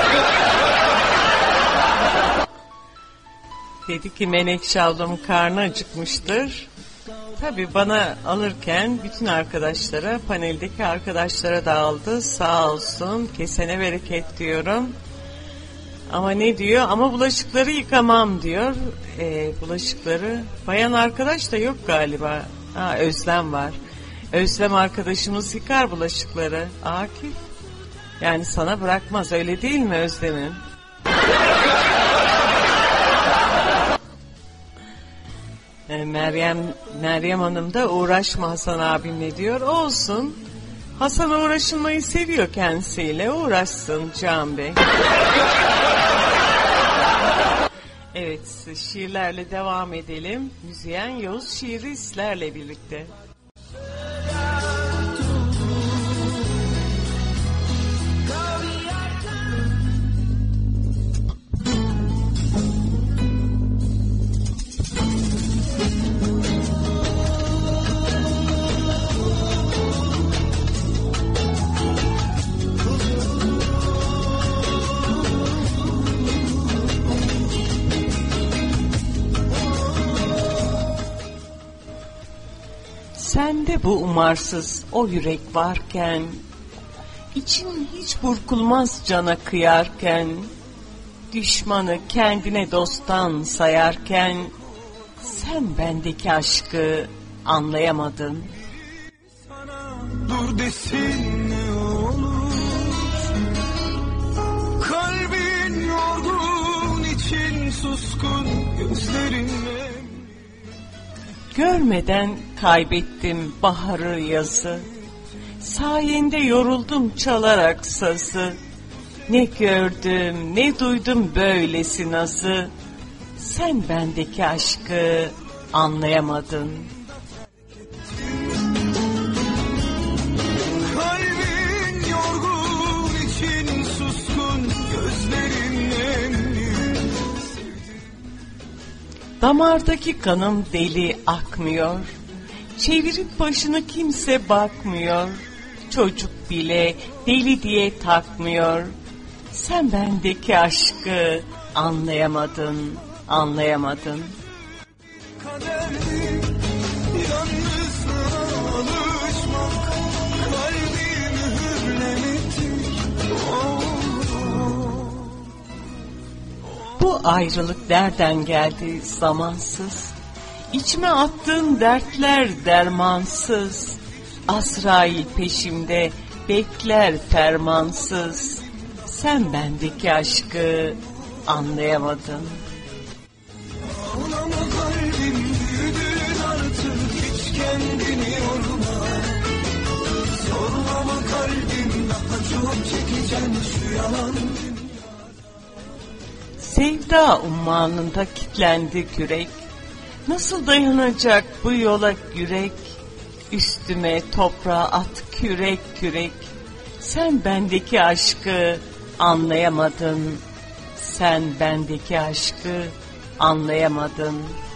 Dedi ki Menekşe ablamın karnı acıkmıştır. Tabii bana alırken bütün arkadaşlara, paneldeki arkadaşlara dağıldı. Sağ olsun, kesene bereket diyorum. Ama ne diyor? Ama bulaşıkları yıkamam diyor. Bulaşıkları. Bayan arkadaş da yok galiba. Özlem var. Özlem arkadaşımız yıkar bulaşıkları. Akif. Yani sana bırakmaz, öyle değil mi Özlem'im? Meryem Hanım da uğraşma Hasan abimle diyor. Olsun. Hasan uğraşılmayı seviyor kendisiyle. Uğraşsın Can Bey. Evet, şiirlerle devam edelim. Müzeyyen Yavuz şiiri sizlerle birlikte. Sende bu umarsız o yürek varken, için hiç burkulmaz cana kıyarken, düşmanı kendine dosttan sayarken, sen bendeki aşkı anlayamadın. Sana dur desin ne olur, kalbin yorgun için suskun gözlerinle. Görmeden kaybettim baharı yazı, sayende yoruldum çalarak sazı. Ne gördüm ne duydum böylesi nazı, sen bendeki aşkı anlayamadın. Kalbin yorgun için suskun gözlerin nemli. Damardaki kanım deli akmıyor, çevirip başını kimse bakmıyor, çocuk bile deli diye takmıyor. Sen bendeki aşkı anlayamadın, anlayamadın. Kaderdi yalnızlığa alışmak, kalbi mühürlemedir. Bu ayrılık nereden geldi zamansız? İçime attığın dertler dermansız. Azrail peşimde bekler fermansız. Sen bendeki aşkı anlayamadın. Ağlama kalbim, büyüdün artık, hiç kendini yorma. Zorlama kalbim, daha çok çekeceğim şu yalan. Sevda ummanında kilitlendi kürek. Nasıl dayanacak bu yola yürek? Üstüme toprağa at kürek kürek. Sen bendeki aşkı anlayamadın. Sen bendeki aşkı anlayamadın.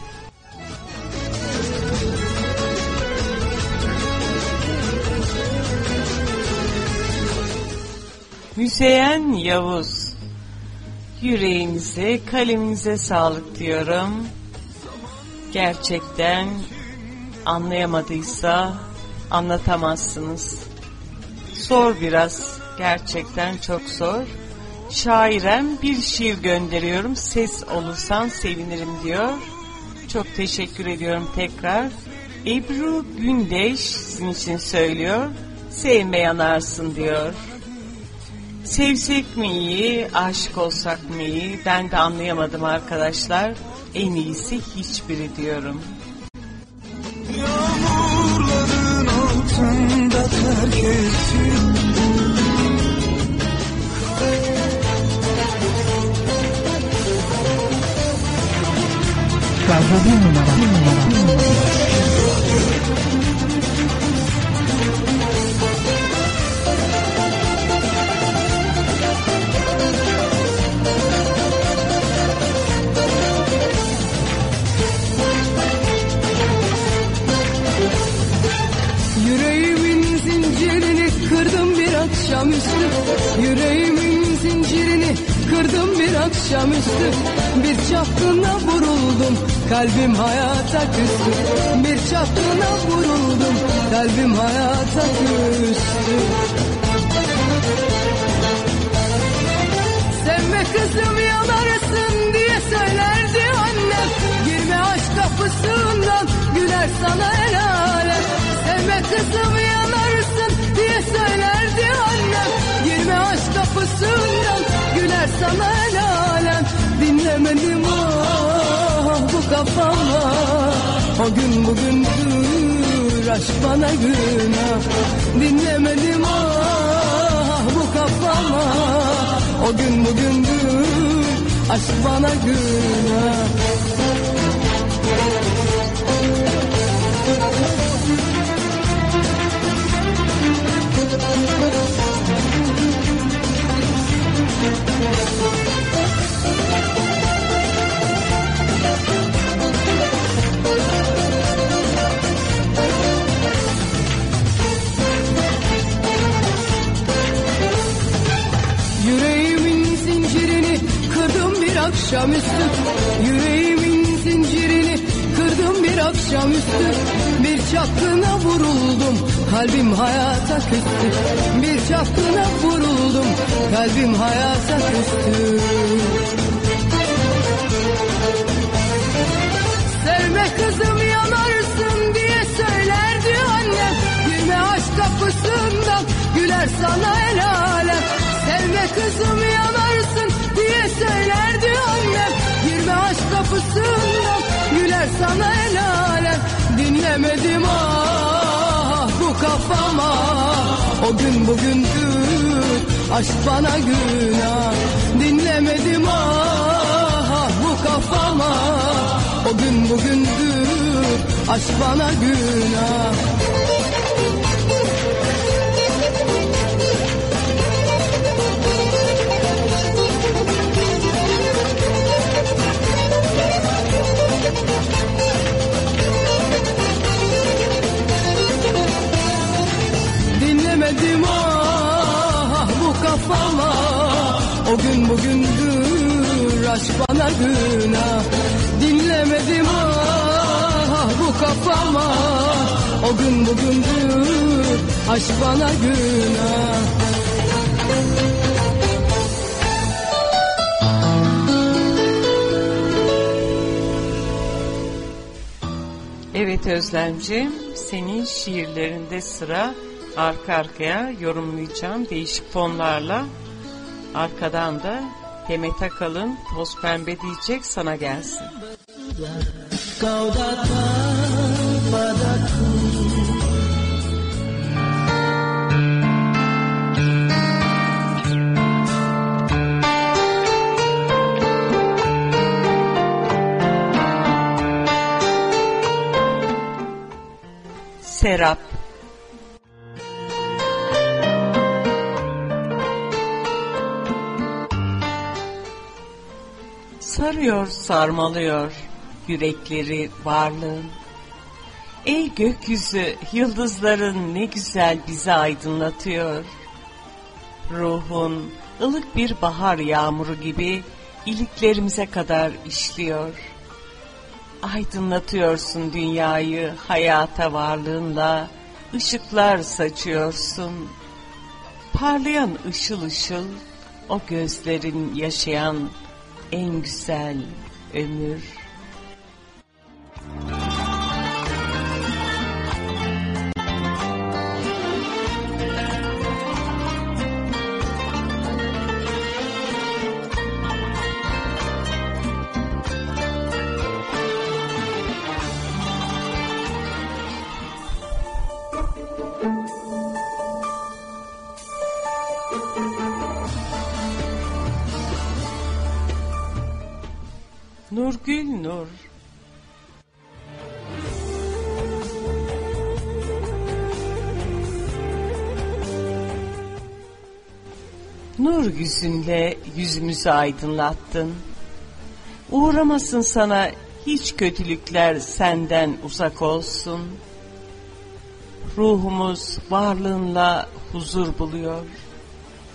Müzeyyen Yavuz, yüreğinize, kaleminize sağlık diyorum. Gerçekten anlayamadıysa anlatamazsınız. Zor biraz, gerçekten çok zor. Şairem bir şiir gönderiyorum, ses olursan sevinirim diyor. Çok teşekkür ediyorum tekrar. Ebru Gündeş sizin için söylüyor. Sevme yanarsın diyor. Sevsek mi iyi, aşık olsak mı iyi? Ben de anlayamadım arkadaşlar. En iyisi hiçbiri diyorum. Yağmurların altında terk ettim. Radyo 1 numara. akşamüstü. Yüreğimin zincirini kırdım bir akşamüstü. Bir çapkına vuruldum, kalbim hayata küstü. Bir çapkına vuruldum, kalbim hayata küstü. Sevme kızım yanarsın diye söylerdi annem. Girme aşk kapısından, güler sana el alem. Sevme kızım yanarsın diye söylerdi annem. Girme aşk kapısından, güler sana el alem. Dinlemedim ah bu kafama, o gün bugündür aşk bana günah. Dinlemedim ah bu kafama, o gün bugündür aşk bana günah. Yüreğimin zincirini kırdım bir akşamüstü. Yüreğimin zincirini kırdım bir akşamüstü. Bir çapkına vuruldum, kalbim hayata küstü. Bir çapkına vuruldum, kalbim hayata küstü. Sevme kızım yanarsın diye söylerdi annem. Girme aşk kapısından, güler sana el alem. Sevme kızım yanarsın diye söylerdi annem. Girme aşk kapısından, güler sana el alem. Dinlemedim ah bu kafama, o gün bugündür aşk bana günah. Dinlemedim ah bu kafama, o gün bugündür aşk bana günah. Dinlemedim ah bu kafama, o gün bugündür aşk bana günah. Dinlemedim ah bu kafama, o gün bugündür aşk bana günah. Evet Özlemciğim, senin şiirlerinde sıra arka arkaya yorumlayacağım değişik fonlarla. Arkadan da Demet Akalın Toz Pembe diyecek, sana gelsin. Kau datang padaku, Serap. Sarıyor, sarmalıyor yürekleri varlığın. Ey gökyüzü, yıldızların ne güzel bizi aydınlatıyor. Ruhun ılık bir bahar yağmuru gibi iliklerimize kadar işliyor. Aydınlatıyorsun dünyayı hayata varlığınla, ışıklar saçıyorsun. Parlayan ışıl ışıl o gözlerin yaşayan en güzel ömür. Nurgül Nur. Nur yüzünle yüzümüzü aydınlattın. Uğramasın sana hiç kötülükler, senden uzak olsun. Ruhumuz varlığınla huzur buluyor.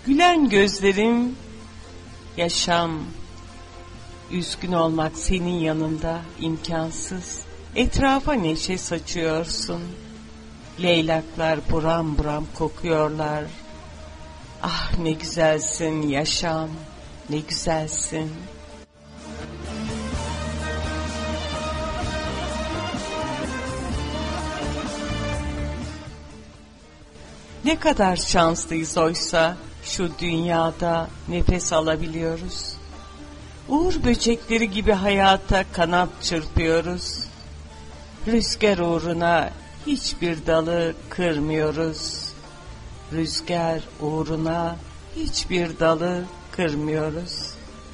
Gülen gözlerim yaşam, üzgün olmak senin yanında imkansız. Etrafa neşe saçıyorsun. Leylaklar buram buram kokuyorlar. Ah ne güzelsin yaşam, ne güzelsin. Ne kadar şanslıyız oysa şu dünyada nefes alabiliyoruz. Uğur böcekleri gibi hayata kanat çırpıyoruz. Rüzgar uğruna hiçbir dalı kırmıyoruz. Rüzgar uğruna hiçbir dalı kırmıyoruz.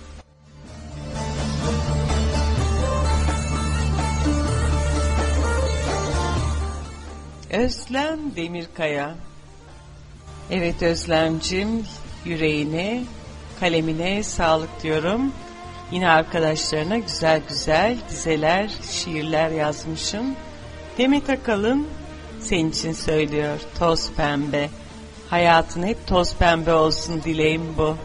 Özlem Demirkaya. Evet Özlemcim, yüreğine, kalemine sağlık diyorum. Yine arkadaşlarına güzel güzel dizeler, şiirler yazmışım. Demet Akalın senin için söylüyor, toz pembe. Hayatın hep toz pembe olsun, dileğim bu.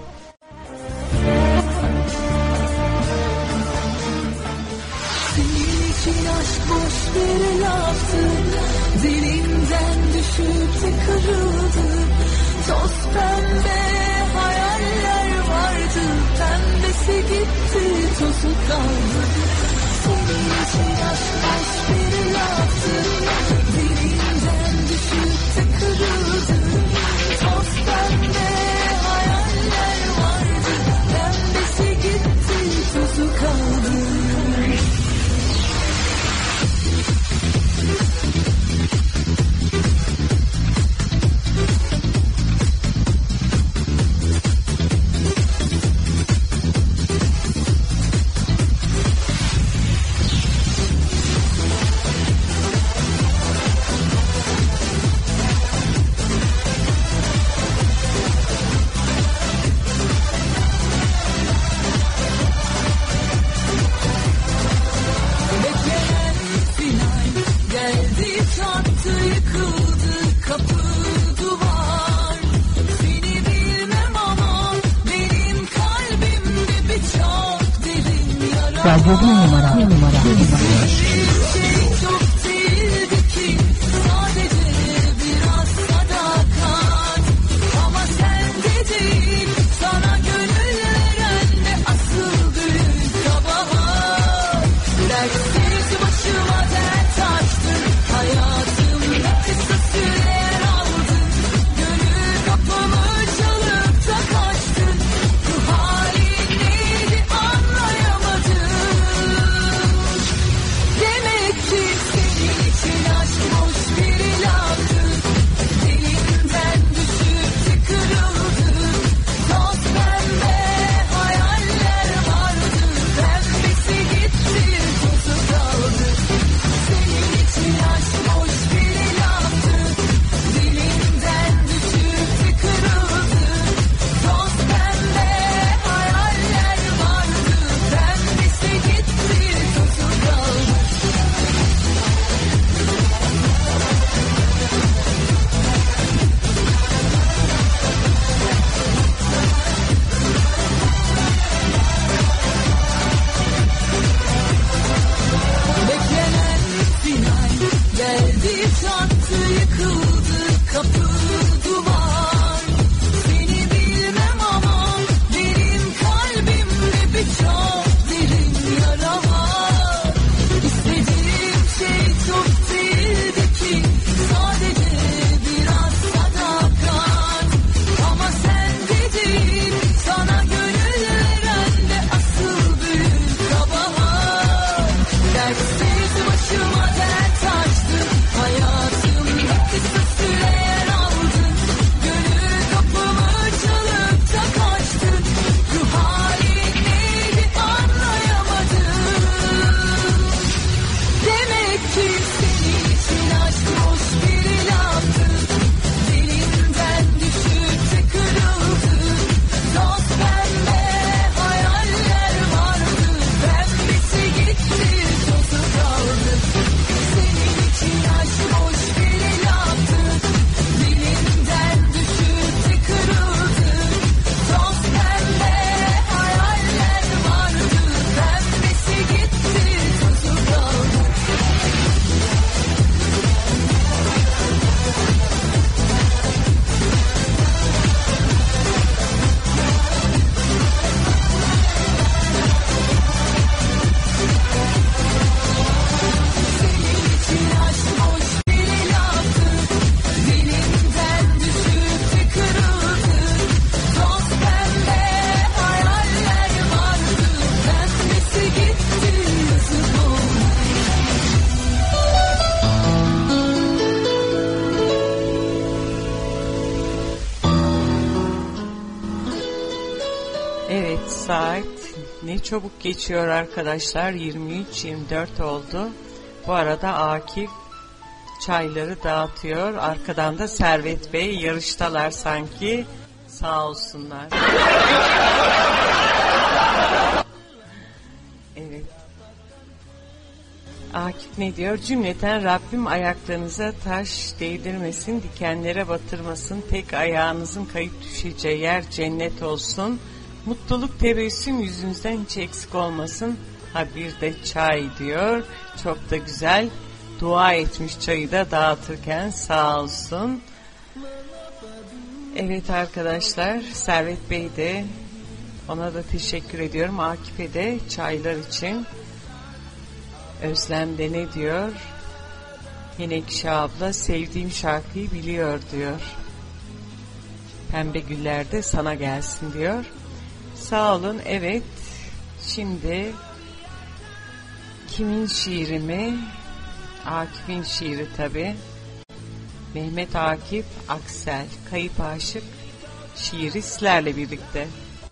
Senin için aşk boş bir laftı, dilimden düşüp de kırıldı. Toz pembe hayaller vardı, pembesi gitti, tozu kaldı. Senin için aşk boş bir laftı, dilimden düşüp de kırıldı. Toz pembe hayaller vardı, pembesi gitti, tozu kaldı. Radyo bir numara. Demek Saat ne çabuk geçiyor arkadaşlar. 23-24 oldu. Bu arada Akif çayları dağıtıyor. Arkadan da Servet Bey, yarıştalar sanki. Sağ olsunlar. Evet. Akif ne diyor? Cümleten Rabbim ayaklarınıza taş değdirmesin, dikenlere batırmasın. Tek ayağınızın kayıp düşeceği yer cennet olsun. Mutluluk, tebessüm yüzünüzden hiç eksik olmasın. Ha bir de çay diyor. Çok da güzel dua etmiş çayı da dağıtırken, sağ olsun. Evet arkadaşlar, Servet Bey de, ona da teşekkür ediyorum. Akif'e de çaylar için. Özlem de ne diyor? Menekşe abla sevdiğim şarkıyı biliyor diyor. Pembe güller de sana gelsin diyor. Sağ olun. Evet, şimdi kimin şiiri mi? Akif'in şiiri tabi. Mehmet Akif Aksel, Kayıp Aşık şiiri sizlerle birlikte.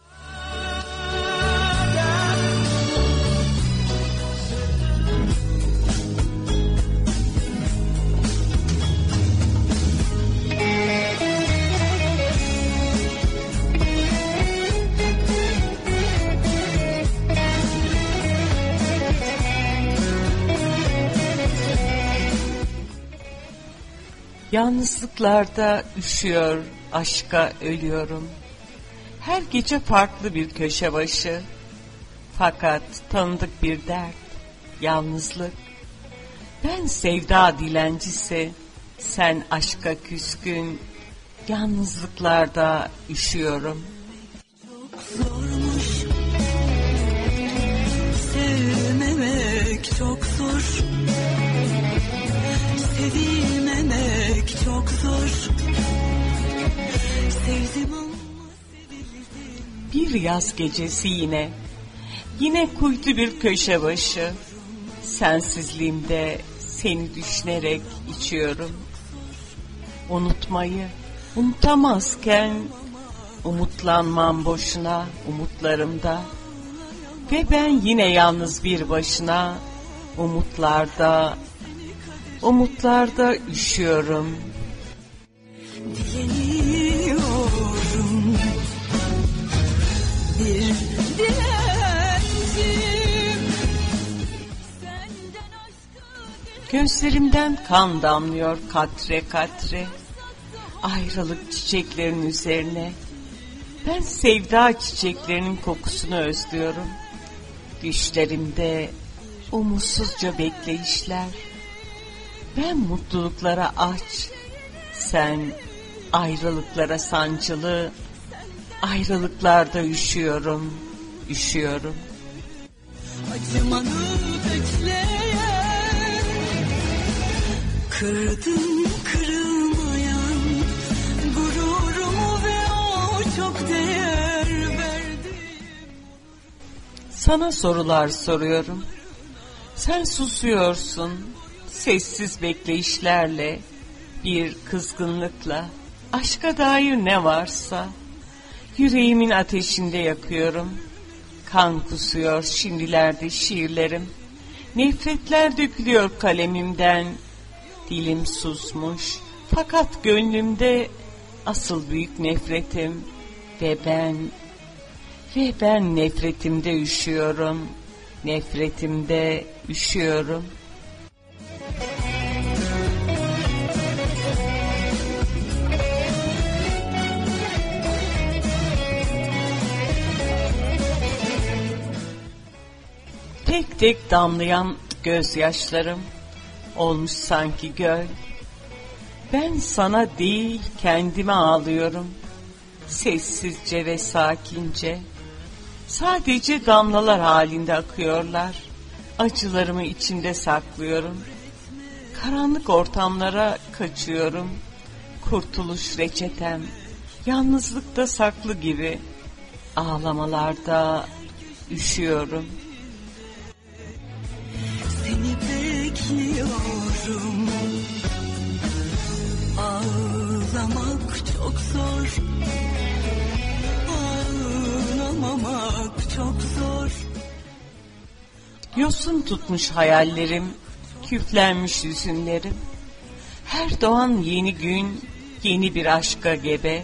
Yalnızlıklarda üşüyor, aşka ölüyorum. Her gece farklı bir köşe başı. Fakat tanıdık bir dert, yalnızlık. Ben sevda dilencisi, sen aşka küskün. Yalnızlıklarda üşüyorum. Çok zormuş, sevmemek çok zor. Sevilmemek çok zor. Sevdim ama sevildim. Bir yaz gecesi yine. Yine kuytu bir köşe başı. Sensizliğimde seni düşünerek içiyorum. Unutmayı unutamazken umutlanmam boşuna umutlarımda. Ve ben yine yalnız bir başına umutlarda üşüyorum. Dileniyorum, bir dilencim. Gözlerimden kan damlıyor katre katre. Ayrılık çiçeklerin üzerine. Ben sevda çiçeklerinin kokusunu özlüyorum. Düşlerimde umutsuzca bekleyişler. Ben mutluluklara aç, sen ayrılıklara sancılı. Ayrılıklarda üşüyorum. Acımanı bekleyen, kırdım kırılmayan gururumu ve o çok değer verdi. Sana sorular soruyorum. Sen susuyorsun. Sessiz bekleyişlerle, bir kızgınlıkla, aşka dair ne varsa, yüreğimin ateşinde yakıyorum. Kan kusuyor şimdilerde şiirlerim, nefretler dökülüyor kalemimden, dilim susmuş, fakat gönlümde asıl büyük nefretim ve ben nefretimde üşüyorum. Tek tek damlayan gözyaşlarım olmuş sanki göl. Ben sana değil kendime ağlıyorum. Sessizce ve sakince. Sadece damlalar halinde akıyorlar. Acılarımı içinde saklıyorum. Karanlık ortamlara kaçıyorum. Kurtuluş reçetem yalnızlıkta saklı gibi. Ağlamalarda üşüyorum. Seni bekliyorum. Ağlamak çok zor. Ağlamamak Yosun tutmuş hayallerim, küflenmiş hüzünlerim. Her doğan yeni gün, yeni bir aşka gebe.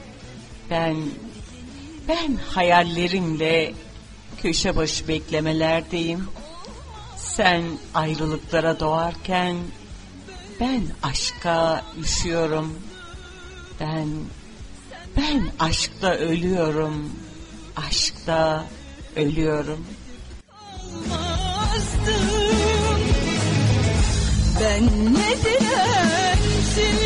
Ben hayallerimle köşe başı beklemelerdeyim. Sen ayrılıklara doğarken ben aşka üşüyorum. Ben aşkta ölüyorum. Aşkta ölüyorum. Ben ne dilenci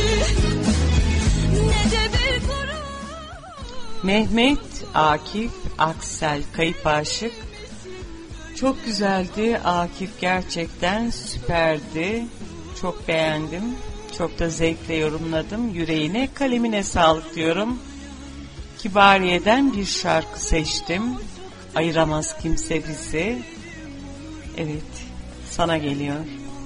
ne de bir kuru. Mehmet Akif Aksel, Kayıp Aşık. Çok güzeldi Akif, gerçekten süperdi. Çok beğendim. Çok da zevkle yorumladım. Yüreğine, kalemine sağlık diyorum. Kibariye'den bir şarkı seçtim. Ayıramaz kimse bizi. Evet, sana geliyor.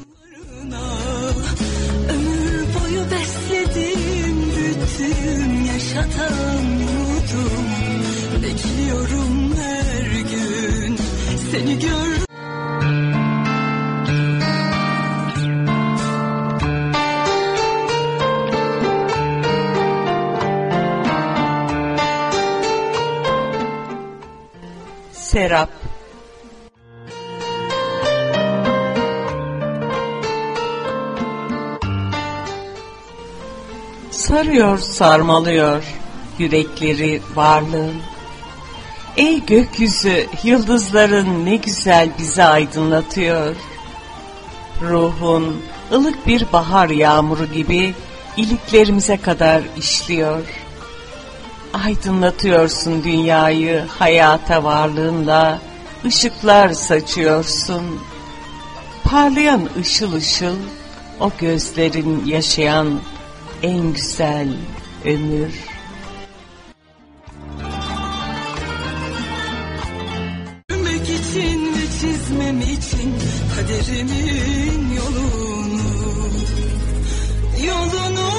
Ömür boyu besledim, bütün yaşatan umudum. Bekliyorum her gün seni gör. Serap. Sarıyor, sarmalıyor yürekleri varlığın. Ey gökyüzü, yıldızların ne güzel bizi aydınlatıyor. Ruhun ılık bir bahar yağmuru gibi iliklerimize kadar işliyor. Aydınlatıyorsun dünyayı hayata varlığınla, ışıklar saçıyorsun. Parlayan ışıl ışıl o gözlerin yaşayan en güzel ömür. Yürümek için ve çizmem için kaderimin yolunu.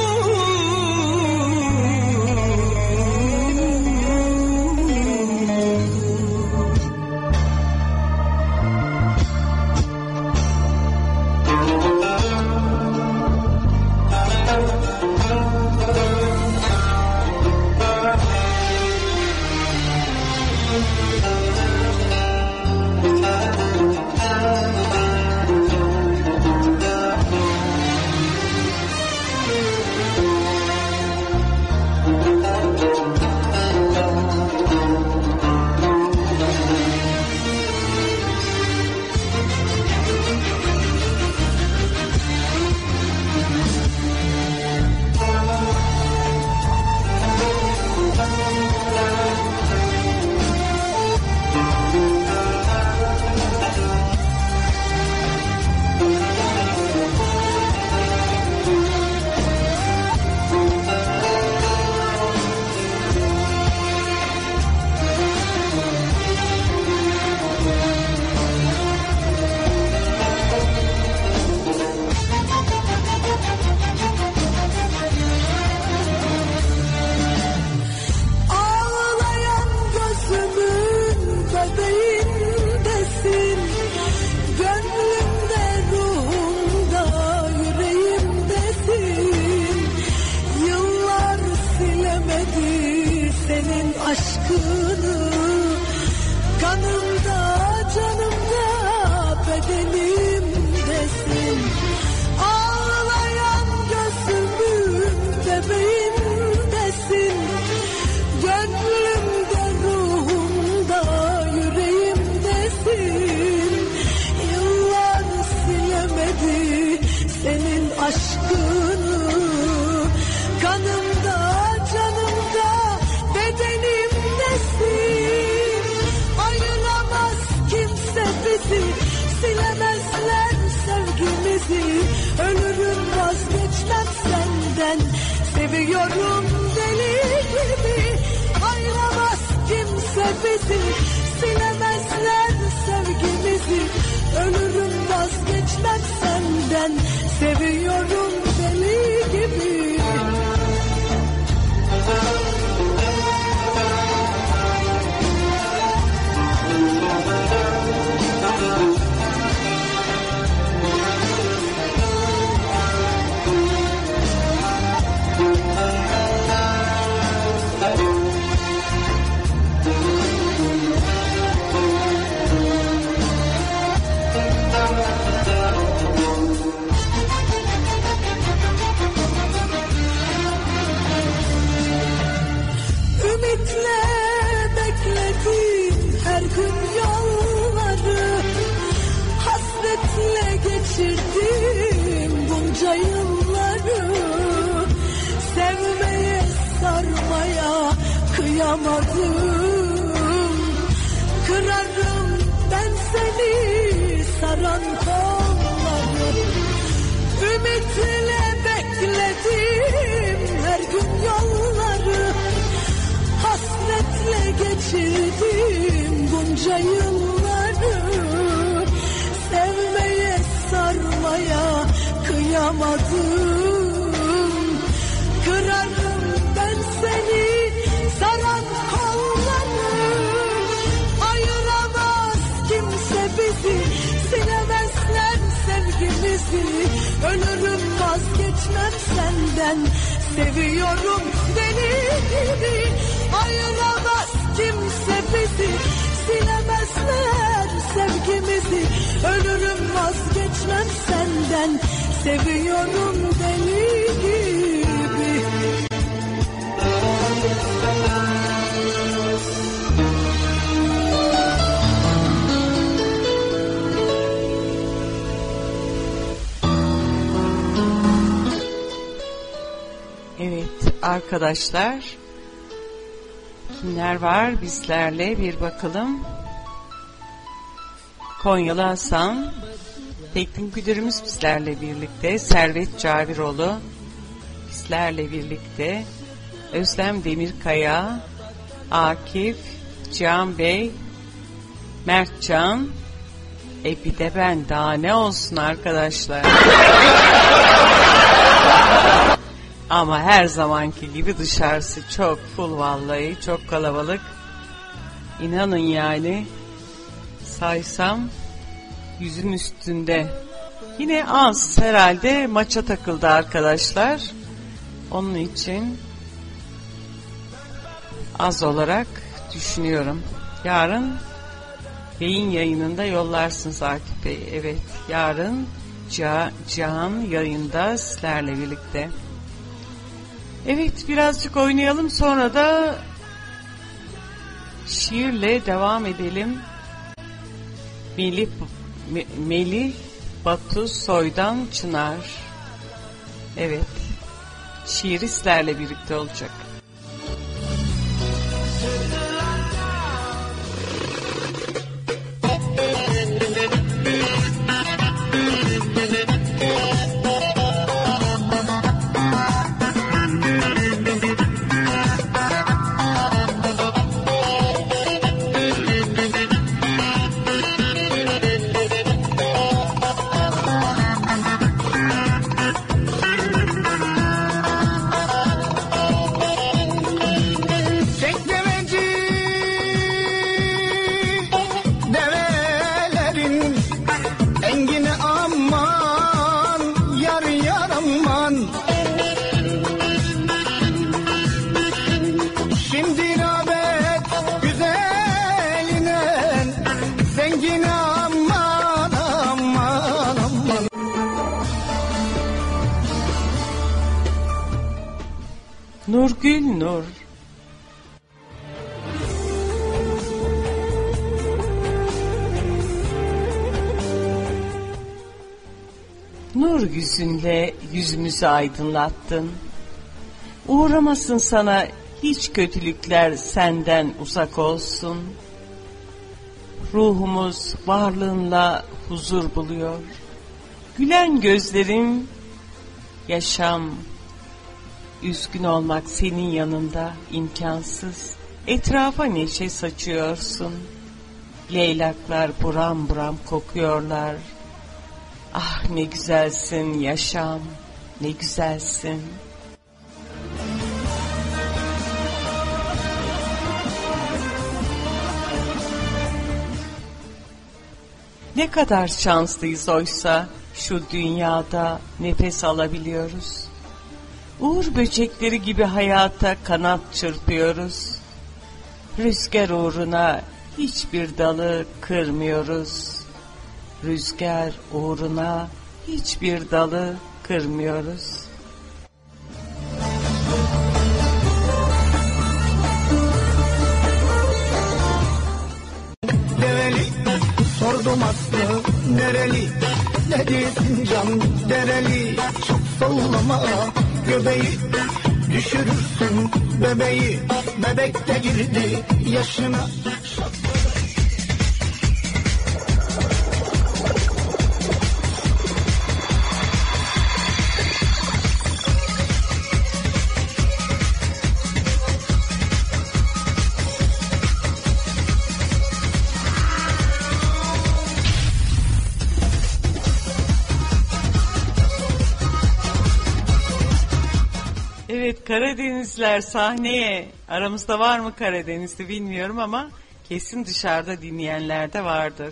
Seviyorum deli gibi, ayıramaz kimse bizi. Silemezler sevgimizi, ölürüm vazgeçmem senden. Seviyorum deli gibi. kıyamadım. Kırarım ben seni saran kolları. Ümitle bekledim her gün yolları. Hasretle geçirdim bunca yılları. Sevmeye sarmaya kıyamadım. Kırarım ben seni saran kolları. Ayıramaz kimse bizi, silemezler sevgimizi. Ölürüm vazgeçmem senden, seviyorum deli gibi. Ayıramaz kimse bizi, silemezler sevgimizi. Ölürüm vazgeçmem senden, seviyorum deli gibi. Evet arkadaşlar, kimler var bizlerle bir bakalım. Konyalı Hasan, teknik müdürümüz bizlerle birlikte. Servet Caviroğlu bizlerle birlikte. Özlem Demirkaya, Akif, Cihan Bey, Mertcan. Bir de ben, daha ne olsun arkadaşlar. Ama her zamanki gibi dışarısı çok full vallahi, çok kalabalık. İnanın yani, saysam yüzün üstünde. Yine az herhalde, maça takıldı arkadaşlar. Onun için az olarak düşünüyorum. Yarın beyin yayınında yollarsınız Akif Bey. Evet, yarın Cihan yayında sizlerle birlikte. Evet, birazcık oynayalım, sonra da şiirle devam edelim. Melih Batu Soydan Çınar. Evet, şiir sizlerle birlikte olacak. Nurgül Nur. Nur yüzünle yüzümüzü aydınlattın. Uğramasın sana hiç kötülükler, senden uzak olsun. Ruhumuz varlığınla huzur buluyor. Gülen gözlerin yaşam. Üzgün olmak senin yanında imkansız. Etrafa neşe saçıyorsun. Leylaklar buram buram kokuyorlar. Ah ne güzelsin yaşam, ne güzelsin. Ne kadar şanslıyız oysa şu dünyada nefes alabiliyoruz. Uğur böcekleri gibi hayata kanat çırpıyoruz. Rüzgar uğruna hiçbir dalı kırmıyoruz. Rüzgar uğruna hiçbir dalı kırmıyoruz. Develi sordum aslı nereli, dedi Sincan dereli. Çok sallama göbeği, düşürürsün bebeği. Bebek de girdi yaşına. Evet, Karadenizler sahneye. Aramızda var mı Karadenizli bilmiyorum ama kesin dışarıda dinleyenler de vardır.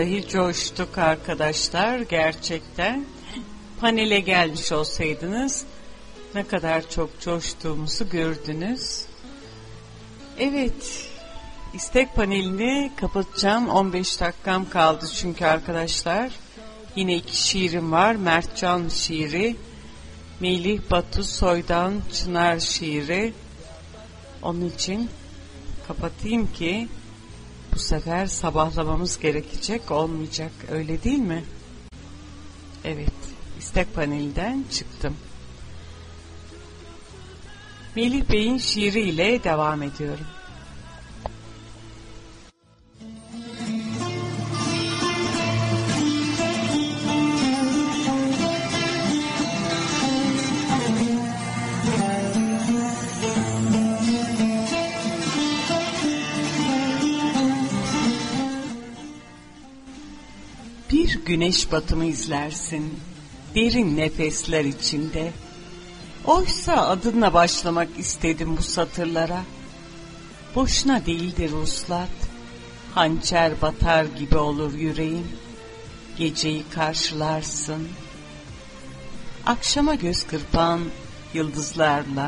Vallahi coştuk arkadaşlar gerçekten. Panele gelmiş olsaydınız ne kadar çok coştuğumuzu gördünüz. Evet, istek panelini kapatacağım. 15 dakikam kaldı çünkü arkadaşlar. Yine 2 şiirim var. Mertcan şiiri, Melih Batu Soydan Çınar şiiri. Onun için kapatayım ki bu sefer sabahlamamız gerekecek, olmayacak, öyle değil mi? Evet, istek panelinden çıktım. Melih Bey'in şiiriyle devam ediyorum. Bir güneş batımı izlersin, derin nefesler içinde. Oysa adınla başlamak istedim bu satırlara. Boşuna değildir uslat, hançer batar gibi olur yüreğim. Geceyi karşılarsın, akşama göz kırpan yıldızlarla.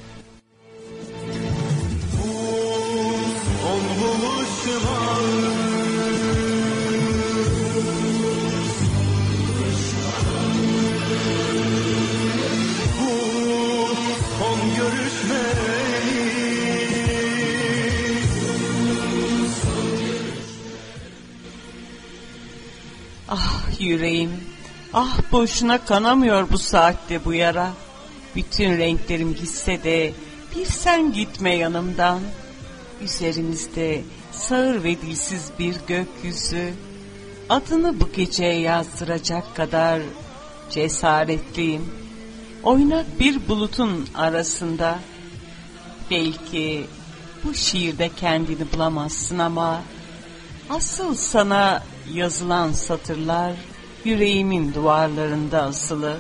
Ah yüreğim, ah boşuna kanamıyor bu saatte bu yara. Bütün renklerim gitse de bir sen gitme yanımdan. Üzerimizde sağır ve dilsiz bir gökyüzü. Adını bu geceye yazdıracak kadar cesaretliyim. Oynak bir bulutun arasında. Belki bu şiirde kendini bulamazsın ama asıl sana yazılan satırlar yüreğimin duvarlarında asılı.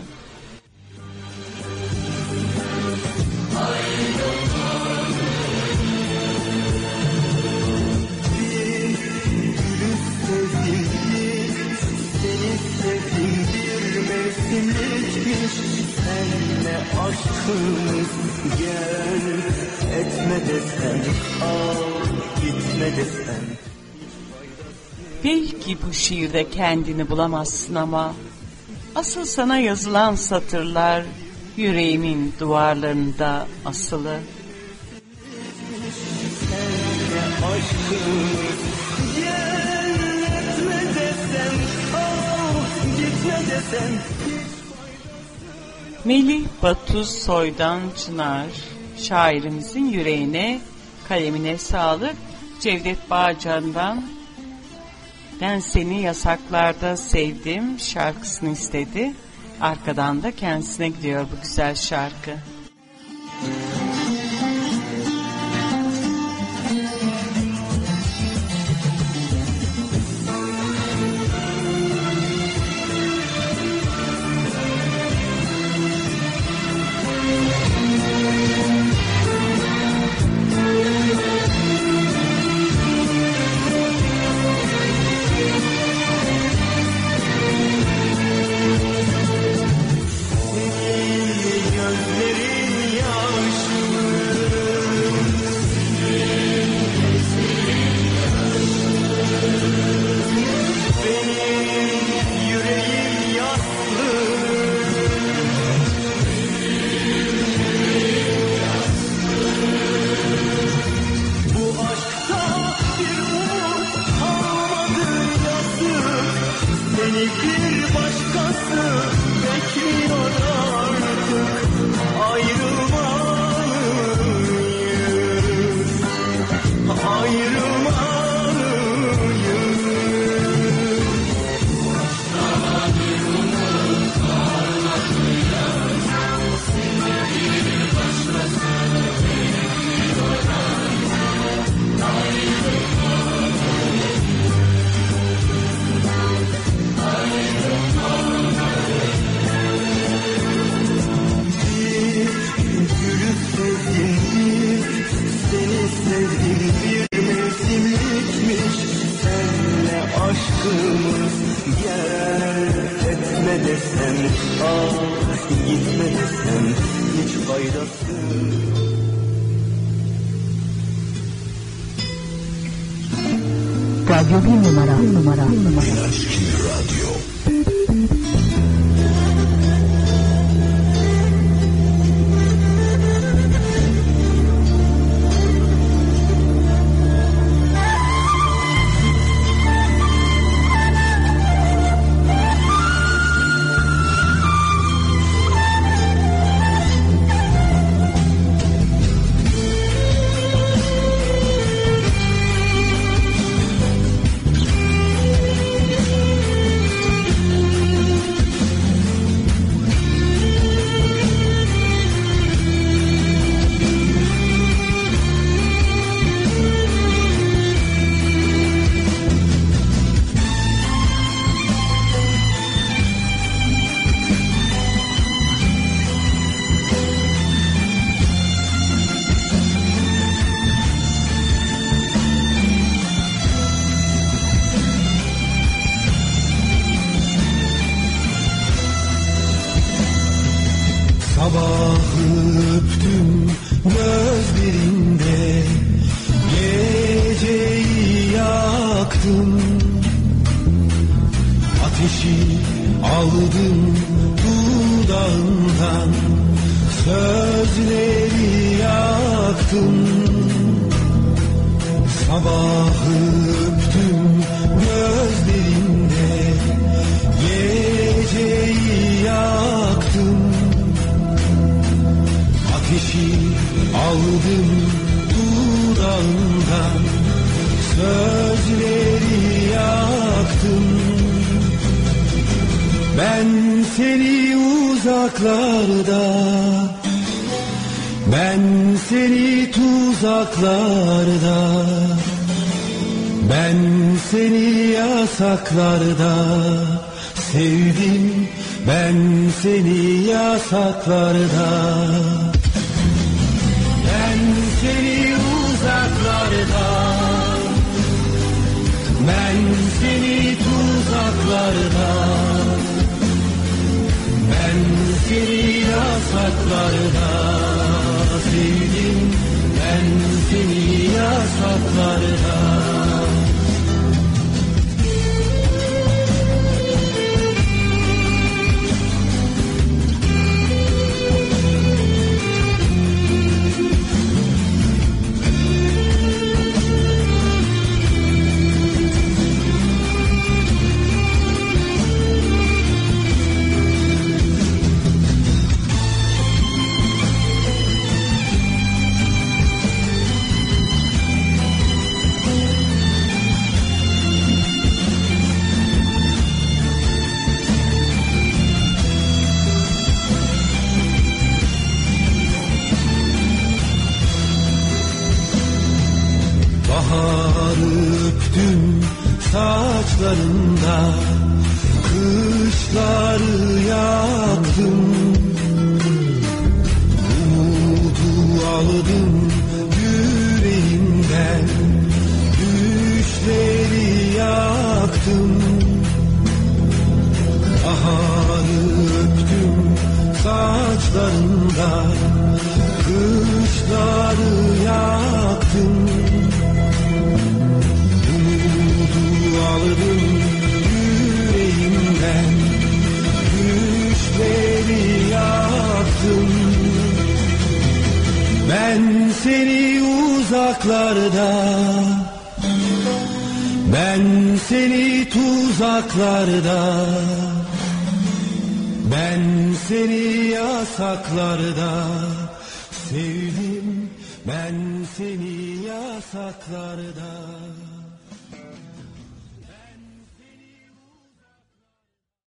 Senle aşkımız gel, etme desen, al gitme desen. Belki bu şiirde kendini bulamazsın ama asıl sana yazılan satırlar yüreğimin duvarlarında asılı. Senle aşkımız gel, etme desen, al gitme desen. Melih Batu Soydan Çınar şairimizin yüreğine, kalemine sağlık. Cevdet Bağcan'dan Ben Seni Yasaklarda Sevdim şarkısını istedi. Arkadan da kendisine gidiyor bu güzel şarkı. Bir başkası bekliyor artık. Gitme desem hiç faydası. Radyo 1 numara. Eski Radyo. Sabah öptüm gözlerinde, geceyi yaktım. Ateşi aldım dudağından, sözleri yaktım. Sabah öptüm gözlerinde, geceyi yaktım. Ateşi aldım dudağından, sözleri yaktım. Ben seni uzaklarda, ben seni tuzaklarda, ben seni yasaklarda sevdim, ben seni yasaklarda. Ben seni uzaklarda, ben seni tuzaklarda, ben seni yasaklarda sevdim, ben seni yasaklarda. Bahar öptüm saçlarında, kışları yaktım. Umudu aldım yüreğimden, düşleri yaktım. Bahar öptüm saçlarında, kışları yaktım. Aldım yüreğimden, düşleri yaktım. Ben seni uzaklarda, ben seni tuzaklarda, ben seni yasaklarda sevdim, ben seni yasaklarda.